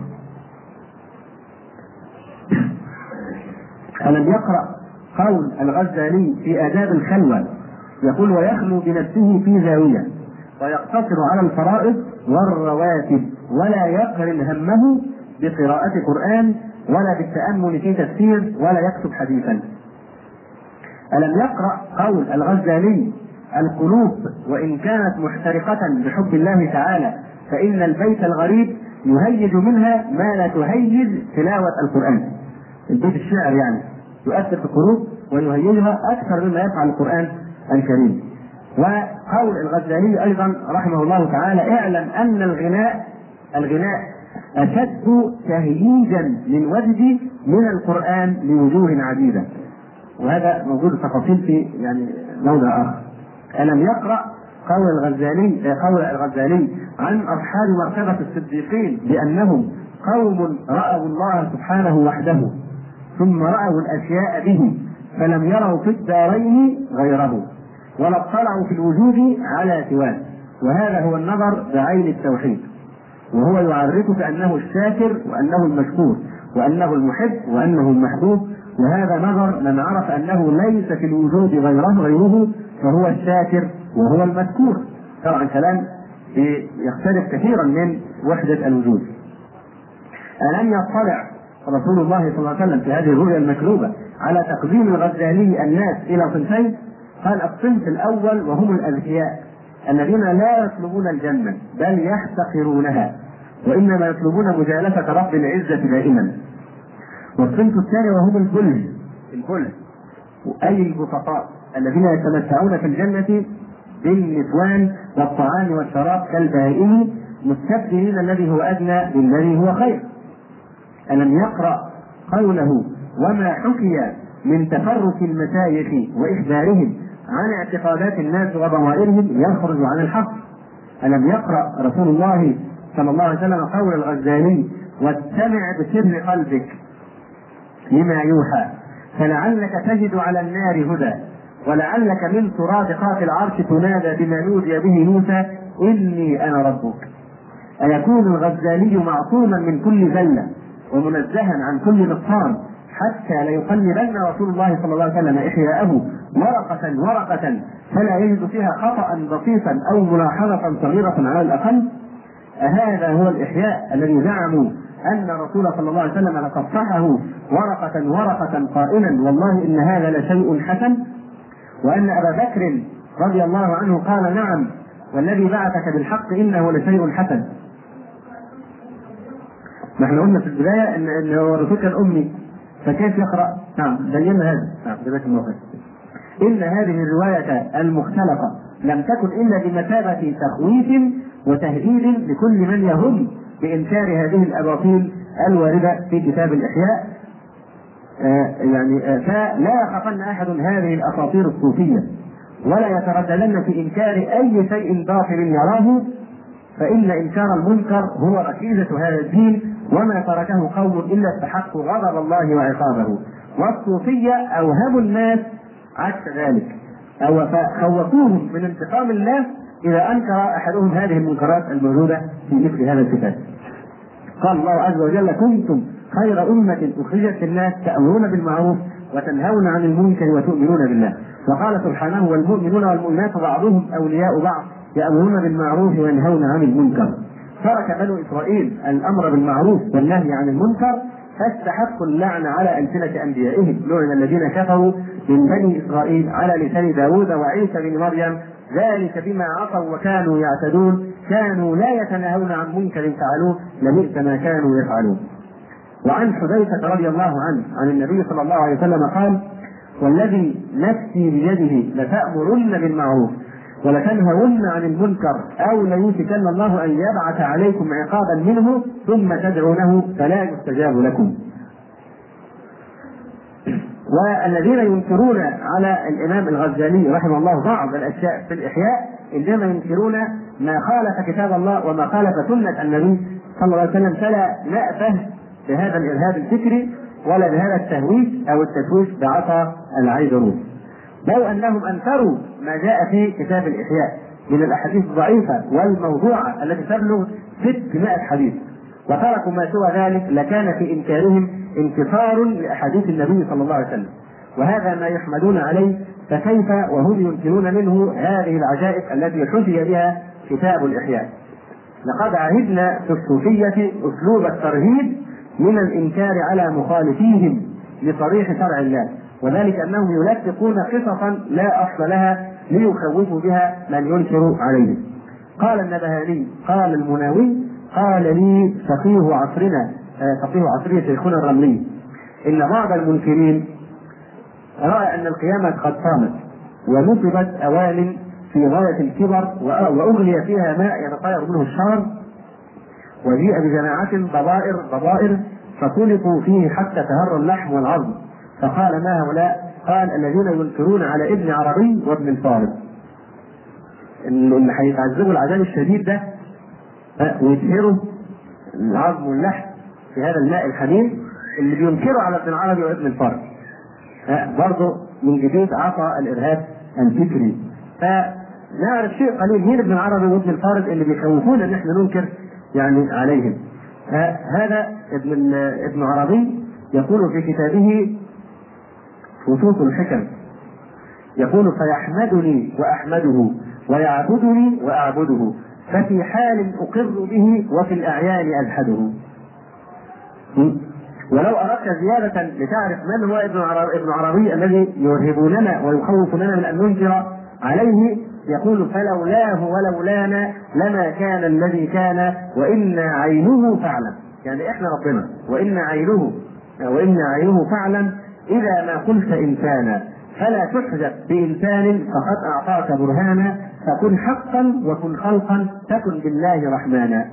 ألم يقرأ قول الغزالي في آداب الخلوة يقول: ويخلو بنفسه في زاوية ويقتصر على الفرائض والرواتب ولا يقرن همه بقراءة قرآن ولا بالتأمل في تفسير ولا يكتب حديثا؟ ألم يقرأ قول الغزالي: القلوب وإن كانت محترقة بحب الله تعالى فإن البيت الغريب يهيج منها ما لا تهيج تلاوة القرآن؟ البيت الشعر يعني يؤثر في القلوب ويهيجها أكثر مما يفعل القرآن الكريم. وقول الغزالي أيضا رحمه الله تعالى: اعلم أن الغناء الغناء أشد تهييجا للوجد من القرآن لوجوه عديدة، وهذا موجود تفاصيل في يعني موضع آخر. ألم يقرأ قول الغزالي قول الغزالي عن أصحاب مرتبة الصديقين بأنهم قوم رأوا الله سبحانه وحده ثم رأوا الأشياء به فلم يروا في الدارين غيره ولا اطلعوا في الوجود على سواه، وهذا هو النظر بعين التوحيد، وهو يعرفك أنه الشاكر وأنه المشكور وأنه المحب وأنه المحبوب وهذا نظر من عرف أنه ليس في الوجود غيره غيره فهو الشاكر وهو المذكور. طبعا كلام يختلف كثيرا من وحدة الوجود. ألم يطلع رسول الله صلى الله عليه وسلم في هذه الرؤيا المكذوبة على تقديم الغزالي الناس إلى صنفين؟ قال: الصنف الأول وهم الأذكياء الذين لا يطلبون الجنة بل يحتقرونها وإنما يطلبون مجالسة رب العزة دائما. والصنف الثاني وهم البلج البلج أي البسطاء الذين يتمتعون في الجنة بالنسوان والطعام والشراب كالبهائم مستبدلين الذي هو أدنى بالذي هو خير. ألم يقرأ قوله: وما حكي من تفرق المشايخ وإخبارهم عن اعتقادات الناس وضمائرهم يخرج عن الحق؟ ألم يقرأ رسول الله صلى الله عليه وسلم قول الغزالي: واستمع بسر قلبك لما يوحى فلعلك تجد على النار هدى ولعلك من سرادقات العرش تنادى بما نودي به موسى إني أنا ربك. أيكون الغزالي معصوما من كل زلة ومنزها عن كل نقصان حتى ليقلبن رسول الله صلى الله عليه وسلم إحياءه ورقة ورقة فلا يجد فيها خطأ بسيطا أو ملاحظة صغيرة على الأقل؟ أهذا هو الإحياء الذي زعموا أن الرسول صلى الله عليه وسلم لصفحه ورقة ورقة قائلا: والله إن هذا لشيء حسن؟ وأن أبا بكر رضي الله عنه قال: نعم والذي بعثك بالحق إنه لشيء حسن. نحن قلنا في البداية أن الرسول كان أمي فكيف يقرأ؟ نعم بينا هذا. نعم جزاك الله خير. إن هذه الرواية المختلفة لم تكن إلا بمثابة تخويف وتهديد لكل من يهم بإنكار هذه الأباطيل الواردة في كتاب الإحياء. آه يعني آه فلا يخافن أحد هذه الأساطير الصوفية ولا يترددن في إنكار أي شيء باطل يراه، فإن إنكار المنكر هو ركيزة هذا الدين وما تركه قوم إلا استحقوا غضب الله وعقابه. والصوفية أوهموا الناس عكس ذلك أو خوفوهم من انتقام الله إذا أنكر أحدهم هذه المنكرات الموجودة في مثل هذا الكتاب. قال الله عز وجل: كنتم خير أمة أخرجت للناس تأمرون بالمعروف وتنهون عن المنكر وتؤمنون بالله. وقال سبحانه: والمؤمنون والمؤمنات بعضهم أولياء بعض يأمرون بالمعروف وينهون عن المنكر. ترك بنو إسرائيل الأمر بالمعروف والنهي عن المنكر فاستحقوا اللعنة على ألسنة أنبيائهم. لعن الذين كفروا من بني إسرائيل على لسان داود وعيسى بن مريم ذلك بما عصوا وكانوا يعتدون كانوا لا يتناهون عن منكر فعلوه لبئس ما كانوا يفعلون. وعن حذيفة رضي الله عنه عن النبي صلى الله عليه وسلم قال: والذي نفسي بيده لتأمرن بالمعروف ولتنهون عن المنكر أو ليوشكن الله أن يبعث عليكم عقابا منه ثم تدعونه فلا يستجاب لكم. والذين ينكرون على الإمام الغزالي رحمه الله بعض الأشياء في الإحياء إنما ينكرون ما خالف كتاب الله وما خالف سنة النبي صلى الله عليه وسلم، فلا نأفه بهذا الإرهاب الفكري ولا بهذا التهويش أو التشويش بعصا العيدروس. لو أنهم أنكروا ما جاء في كتاب الإحياء من الأحاديث الضعيفة والموضوعة التي تبلغ ستمائة حديث وتركوا ما سوى ذلك لكان في إنكارهم انتصار لأحاديث النبي صلى الله عليه وسلم، وهذا ما يحمدون عليه، فكيف وهم ينكرون منه هذه العجائب التي حشي بها كتاب الإحياء. لقد عهدنا في الصوفية أسلوب الترهيب من الإنكار على مخالفيهم لصريح شرع الله، وذلك أنهم يلفقون قصصا لا أصل لها ليخوفوا بها من ينكر عليه. قال النبهاني قال المناوي قال لي فقيه عصرنا فقيه عصرنا شيخنا الرملي إن بعض المنكرين رأى أن القيامة قد قامت ونصبت أوان في غاية الكبر وأغلي فيها ماء يتطاير منه الشرر وجيء بجماعات ضبائر ضبائر فطلقوا فيه حتى تهر اللحم والعظم. فقال: ما هؤلاء؟ قال: الذين ينكرون على ابن عربي وابن الفارض، اللي هيتعذبوا العذاب الشديد ده ويسهروا العظم واللحم في هذا الماء الحميم، اللي بينكروا على ابن العربي وابن الفارض برضه من جديد عصا الإرهاب الفكري. فنعرف شيء قليل مين ابن العربي وابن الفارض اللي بيخوفون ان احنا ننكر يعني عليهم. هذا ابن ابن عربي يقول في كتابه خصوص الحكم، يقول فيحمدني وأحمده ويعبدني وأعبده، ففي حال أقر به وفي الأعيان أجحده. ولو أردت زيادة لتعرف من هو ابن ابن عربي الذي يرهبوننا ويخوفوننا من أن ننكر عليه، يقول فلولاه ولولانا لما كان الذي كان وإن عينه فعلا. يعني إحنا ربنا وإن عينه وإن عينه فعلا إذا ما قلت إنسانا فلا تحجب بإنسان فقد أعطاك برهانا، فكن حقا وكن خلقا تكن بالله رحمانا.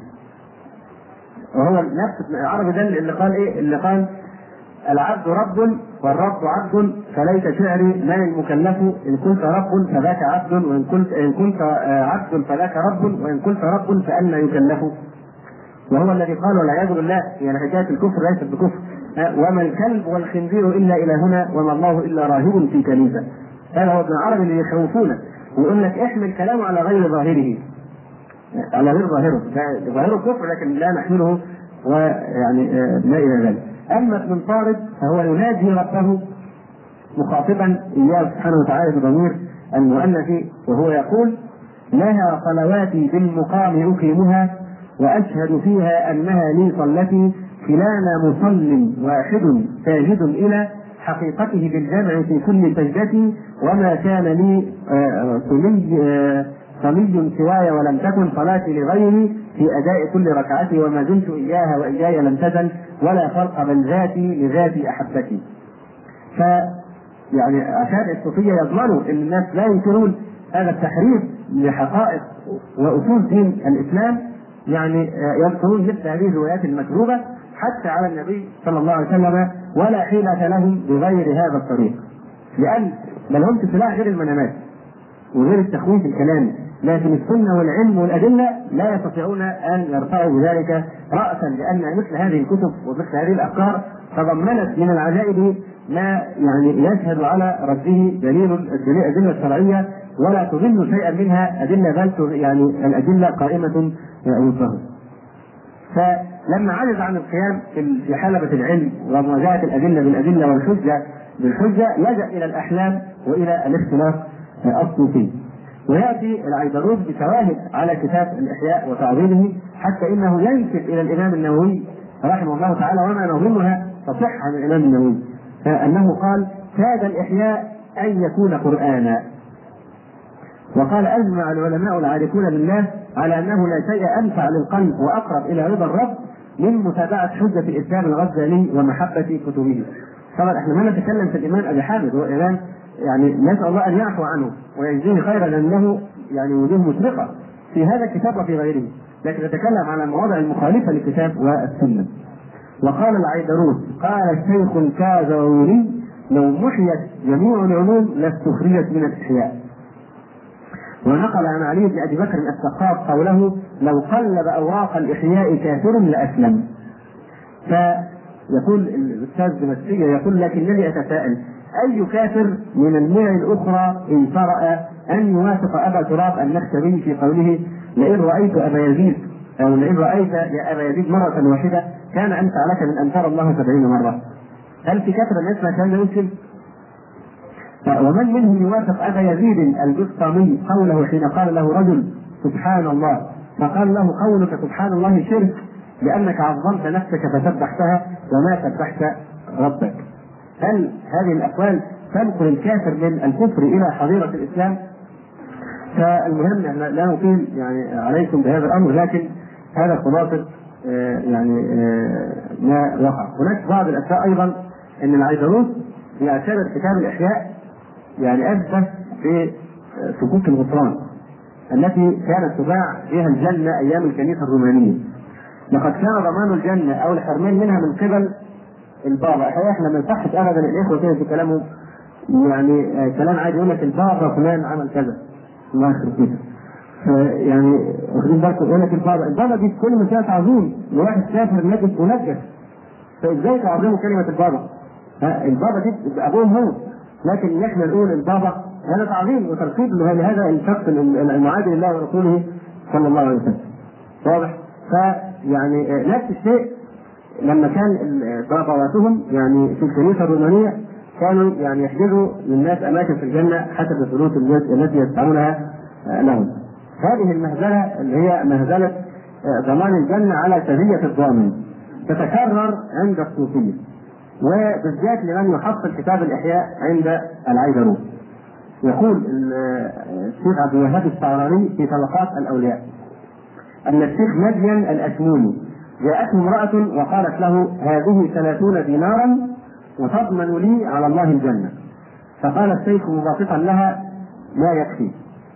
وهو نفس العربي ده اللي قال ايه؟ اللي قال العبد رب والرب عبد، فليس شعري من المكلف، ان كنت رب فذاك عبد، وان كنت ان كنت عبد فذاك رب، وان كنت رب فأنا يكلف. وهو الذي قال والعياذ بالله يعني حكايه الكفر ليست بكفر، وما الكلب والخنزير الا الهنا وما الله الا راهب في كنيسه. هذا هو ابن العربي اللي يخوفونه ويقول لك احمل كلامه على غير ظاهره، على غير ظاهره، ظاهره كفر لكن لا نحمله ويعني ما الى ذلك. اما ابن طارد فهو ينادي ربه مخاطبا اياه سبحانه وتعالى بضمير المؤنث، وهو يقول لها صلواتي بالمقام اقيمها واشهد فيها انها لي صلتي، كلانا مصل واحد ساجد الى حقيقته بالجمع في كل سجدتي، وما كان لي صلي صلي سواي ولم تكن صلاتي لغيري في اداء كل ركعتي، وما دمت اياها واياي لم تزل ولا فرق بل ذاتي لذاتي احبتي. ف يعني عشان الصوفيه يضمنوا ان الناس لا ينكرون هذا التحريف لحقائق واصول دين الاسلام، يعني يذكرون مثل هذه الروايات المكذوبه حتى على النبي صلى الله عليه وسلم، ولا حيلة لهم بغير هذا الطريق، لأن ما لهمش سلاح غير المنامات وغير التخويف الكلامي، لكن السنة والعلم والأدلة لا يستطيعون أن يرفعوا بذلك رأسا، لأن مثل هذه الكتب ومثل هذه الأفكار تضمنت من العجائب ما يعني يشهد على رده دليل الأدلة الشرعية، ولا تضل شيئا منها أدلة، بل يعني الأدلة قائمة وفقها. فلما عجز عن القيام في حلبة العلم ومواجهة الأدلة بالأدلة والحجة بالحجة، لجأ إلى الأحلام وإلى الاختلاف الصوفي. ويأتي العيدروس بشواهد على كتاب الإحياء وتعظيمه، حتى إنه ينسب إلى الإمام النووي رحمه الله تعالى، وما نظنها تصح عن الإمام النووي، أنه قال كاد الإحياء أن يكون قرآنا. وقال أجمع العلماء العارفون بالله على أنه لا شيء أنفع للقلب وأقرب إلى رضا الرب من متابعة حجة الإسلام الغزالي ومحبة كتبه. طبعا احنا ما نتكلم في الإمام أبي حامد، هو إمام يعني نسأل الله أن يعفو عنه ويجزيه خيرا، لأنه يعني وجوه مشرقة في هذا الكتاب وفي غيره، لكن نتكلم على المواضع المخالفة للكتاب والسنة. وقال العيدروس قال الشيخ الكاظوري لو محيت جميع العلوم لاستخرجت من الإحياء. ونقل عن علي بن ابي بكر السقاف قوله لو قلب اوراق الاحياء كافر لاسلم. فيقول الاستاذ دمشقي يقول لكنني اتساءل اي كافر من الملل الاخرى ان شرع ان يوافق ابا تراب النخشبي في قوله لئن رايت ابا يزيد او لئن رايت يا ابا يزيد مره واحده كان انت لك من ان ترى الله سبعين مره. هل في كافر الناس ما كان يسلم؟ ومن منهم يوافق أبا يزيد البسطامي قوله حين قال له رجل سبحان الله فقال له قولك سبحان الله شرك لأنك عظمت نفسك فسبحتها وما سبحت ربك. هل هذه الأقوال تنقل الكافر من الكفر إلى حظيرة الإسلام؟ فالمهم أن لا نطيل يعني عليكم بهذا الأمر، لكن هذا خلاصة يعني ما وقع. هناك بعض الأشياء أيضا أن العيدروس يعتبر كتاب الإحياء يعني أثبت في سكوك الغفران التي كانت تباع فيها الجنة أيام الكنيسة الرومانية. لقد كان ضمان الجنة أو الحرمان منها من قبل البابا. احنا ما يصحش أبدا الإخوة كده في كلامهم يعني كلام عادي يقول لك البابا فلان عمل كذا الله يخرب بيته، يعني واخدين بالكم يقول لك البابا البابا دي كل ما فيها تعظيم لواحد كافر نجس ونجس، فإزاي تعظموا كلمة البابا؟ البابا دي أبوهم هو، لكن نحن نقول البابا هذا تعظيم وترقيب لهذا الشخص المعادي لله ورسوله صلى الله عليه وسلم. واضح؟ فيعني نفس الشيء لما كان باباواتهم يعني في الكنيسة الرومانية كانوا يعني يحجزوا للناس اماكن في الجنه حسب الفلوس التي يدفعونها لهم. هذه المهزله اللي هي مهزله ضمان الجنه على سجيه الضامن تتكرر عند الصوفيه، وبالذات لمن يحصل كتاب الاحياء عند العيدروس. يقول الشيخ عبد الوهاب الشعراني في طبقات الاولياء ان الشيخ مدين الاشموني جاءته امراه وقالت له: هذه ثلاثون دينارا وتضمن لي على الله الجنه. فقال الشيخ مباسطا لها: لا يكفي.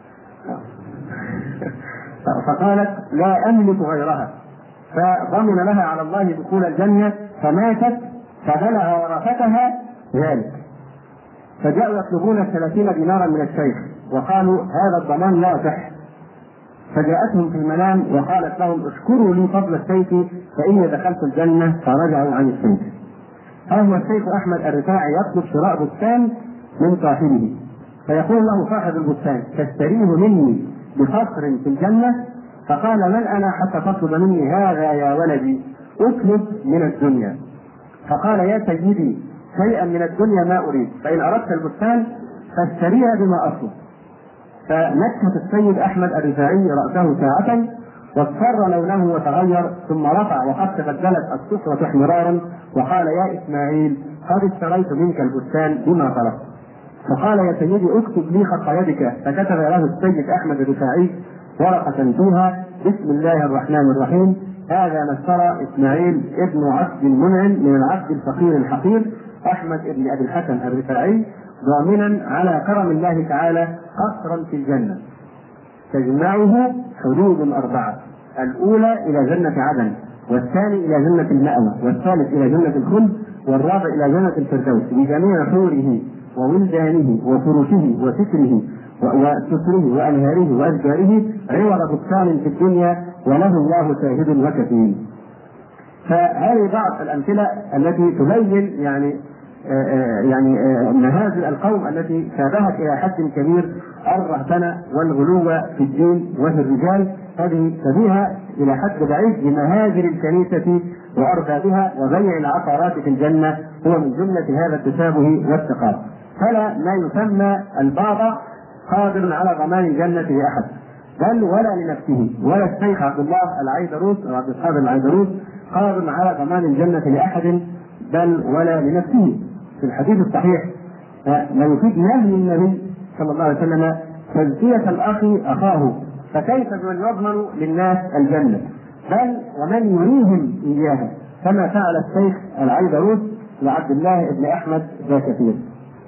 فقالت: لا املك غيرها. فضمن لها على الله دخول الجنه فماتت، فبلغ ورثتها ذلك، فجاءوا يطلبون ثلاثين دينارا من الشيخ وقالوا: هذا الضمان لا يصح. فجاءتهم في المنام وقالت لهم: اشكروا لي فضل الشيخ فإني دخلت الجنة، فرجعوا عن الشيخ. ها هو الشيخ أحمد الرفاعي يطلب شراء بستان من صاحبه، فيقول له صاحب البستان: تشتريه مني بقصر في الجنة؟ فقال: من أنا حتى تطلب مني هذا يا ولدي؟ اطلب من الدنيا. فقال: يا سيدي، شيئا من الدنيا ما أريد، فإن أردت البستان فاشتريها بما أطلب. فنكت السيد أحمد الرفاعي رأسه ساعة واصفر لونه وتغير، ثم رفع وقد تبدلت الصفرة احمرارا وقال: يا إسماعيل، قد اشتريت منك البستان بما طلبت. فقال: يا سيدي، اكتب لي خط يدك. فكتب له السيد أحمد الرفاعي ورقة فيها: بسم الله الرحمن الرحيم، هذا ما اشترى إسماعيل ابن عبد المنعم من العبد الفقير الحقير أحمد ابن أبي الحسن الرفاعي، ضامنا على كرم الله تعالى قصرا في الجنة تجمعه حدود أربعة: الأولى إلى جنة عدن، والثاني إلى جنة المأوى، والثالث إلى جنة الخلد، والرابع إلى جنة الفردوس، بجميع حوره وولدانه وفرشه وستره وستره وأنهاره وأشجاره عوض بستان في الدنيا، وله الله شاهد وكفيل. فهذه بعض الأمثلة التي تبين يعني آآ آآ يعني مهازل القوم التي شابهت إلى حد كبير الرهبنة والغلو في الدين وفي الرجال. هذه شبيهة إلى حد بعيد بمهاجر الكنيسة وأربابها، وبيع العقارات في الجنة هو من جملة هذا التشابه والتقارب. فلا ما يسمى البابا قادر على ضمان الجنة لأحد، بل ولا لنفسه، ولا الشيخ عبد الله العيدروس أو عبد الصابر العيدروس قادر على ضمان الجنة لأحد، بل ولا لنفسه. في الحديث الصحيح ما يفيد نهي النبي صلى الله عليه وسلم تزكية الأخ أخاه، فكيف بمن يضمن للناس الجنة؟ بل ومن يريهم إياها، كما فعل الشيخ العيدروس لعبد الله بن أحمد ذا كثير.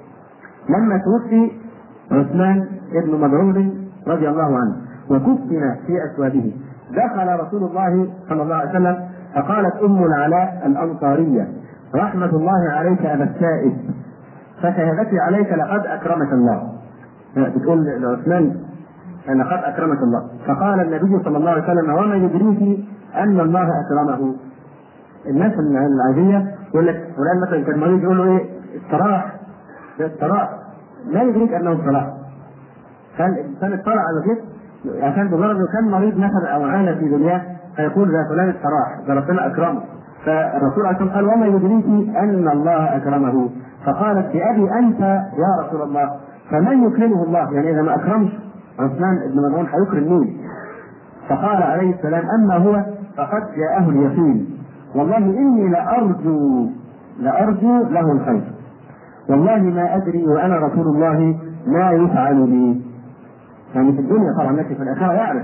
لما توفي عثمان بن مدعون رضي الله عنه وكفن في أسوابه، دخل رسول الله صلى الله عليه وسلم فقالت أم العلاء الأنصارية: رحمة الله عليك أبا السائب، فشهادتي عليك لقد أكرمك الله. بتقول لعثمان: أن قد أكرمك الله. فقال النبي صلى الله عليه وسلم: وما يدريك أن الله أكرمه؟ الناس العادية يقول لك فلان مثلا كان مريض، يقول له إيه؟ استراح استراح لا يدريك أنه استراح. فالإنسان اطلع على كده عشان بمجرد كان مريض مثلا أو عانى في دنياه فيقول ذا فلان استراح، ذا ربنا أكرمه. فالرسول عليه الصلاة والسلام قال: وما يدريك أن الله أكرمه؟ فقالت: بأبي أنت يا رسول الله، فمن يكرمه الله؟ يعني إذا ما أكرمش عثمان بن مدعون هيكرم مين؟ فقال عليه السلام: أما هو فقد جاءه اليقين، والله إني لأرجو لأرجو له الخير، والله ما أدري وأنا رسول الله ما يفعل بي. يعني في الدنيا طبعا، لكن في الآخرة يعرف.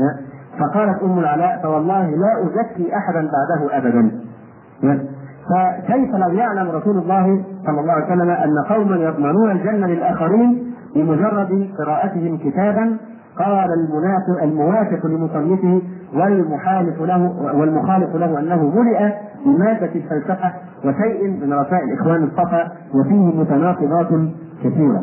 فقالت أم العلاء: فوالله لا أزكي أحدا بعده أبدا. فكيف لو يعلم رسول الله صلى الله عليه وسلم أن قوما يضمنون الجنة للآخرين بمجرد قراءتهم كتابا قال المنافق الموافق لمصنفه والمحالف له والمخالف له أنه ملئ بمادة الفلسفة وشيء من رسائل إخوان الصفا وفيه متناقضات كثيرة.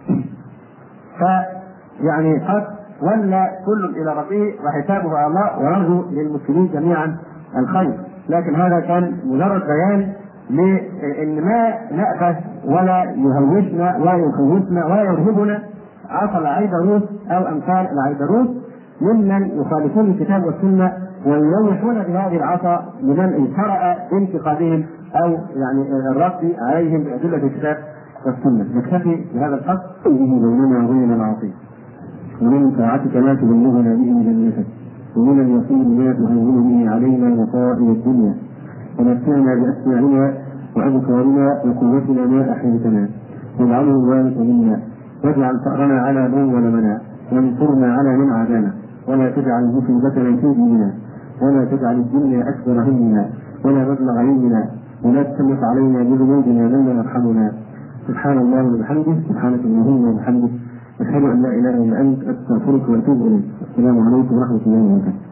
فيعني قد ولا كل إلى ربه وحسابه على الله، ونرجو للمسلمين جميعا الخير. لكن هذا كان مجرد بيان لأن ما نأبه ولا يهوشنا ولا يخوفنا ولا يرهبنا عصا العيدروس أو أمثال العيدروس ممن يخالفون الكتاب والسنة ويلوحون بهذه العصا لمن انشرأ بانتقادهم أو يعني الرد عليهم بأدلة الكتاب والسنة. نكتفي بهذا الحق به بيننا وبين العاصي، ومن طاعتك ما تبلغنا به جنتك، ومن اليقين ما تهون به علينا مصائب الدنيا، ونفعنا بأسماعنا وأبصارنا وقوتنا ما أحييتنا، واجعله الوارث منا، واجعل ثأرنا على من ظلمنا، وانصرنا على من عادانا، ولا تجعل مصيبتنا في ديننا، ولا تجعل الدنيا أكبر همنا ولا مبلغ علمنا، ولا تسلط علينا بذنوبنا من لا يرحمنا. سبحان الله وبحمده، سبحانك اللهم وبحمدك، أشهد أن لا إله إلا أنت، أستغفرك وأتوب إليك. السلام عليكم ورحمة الله وبركاته.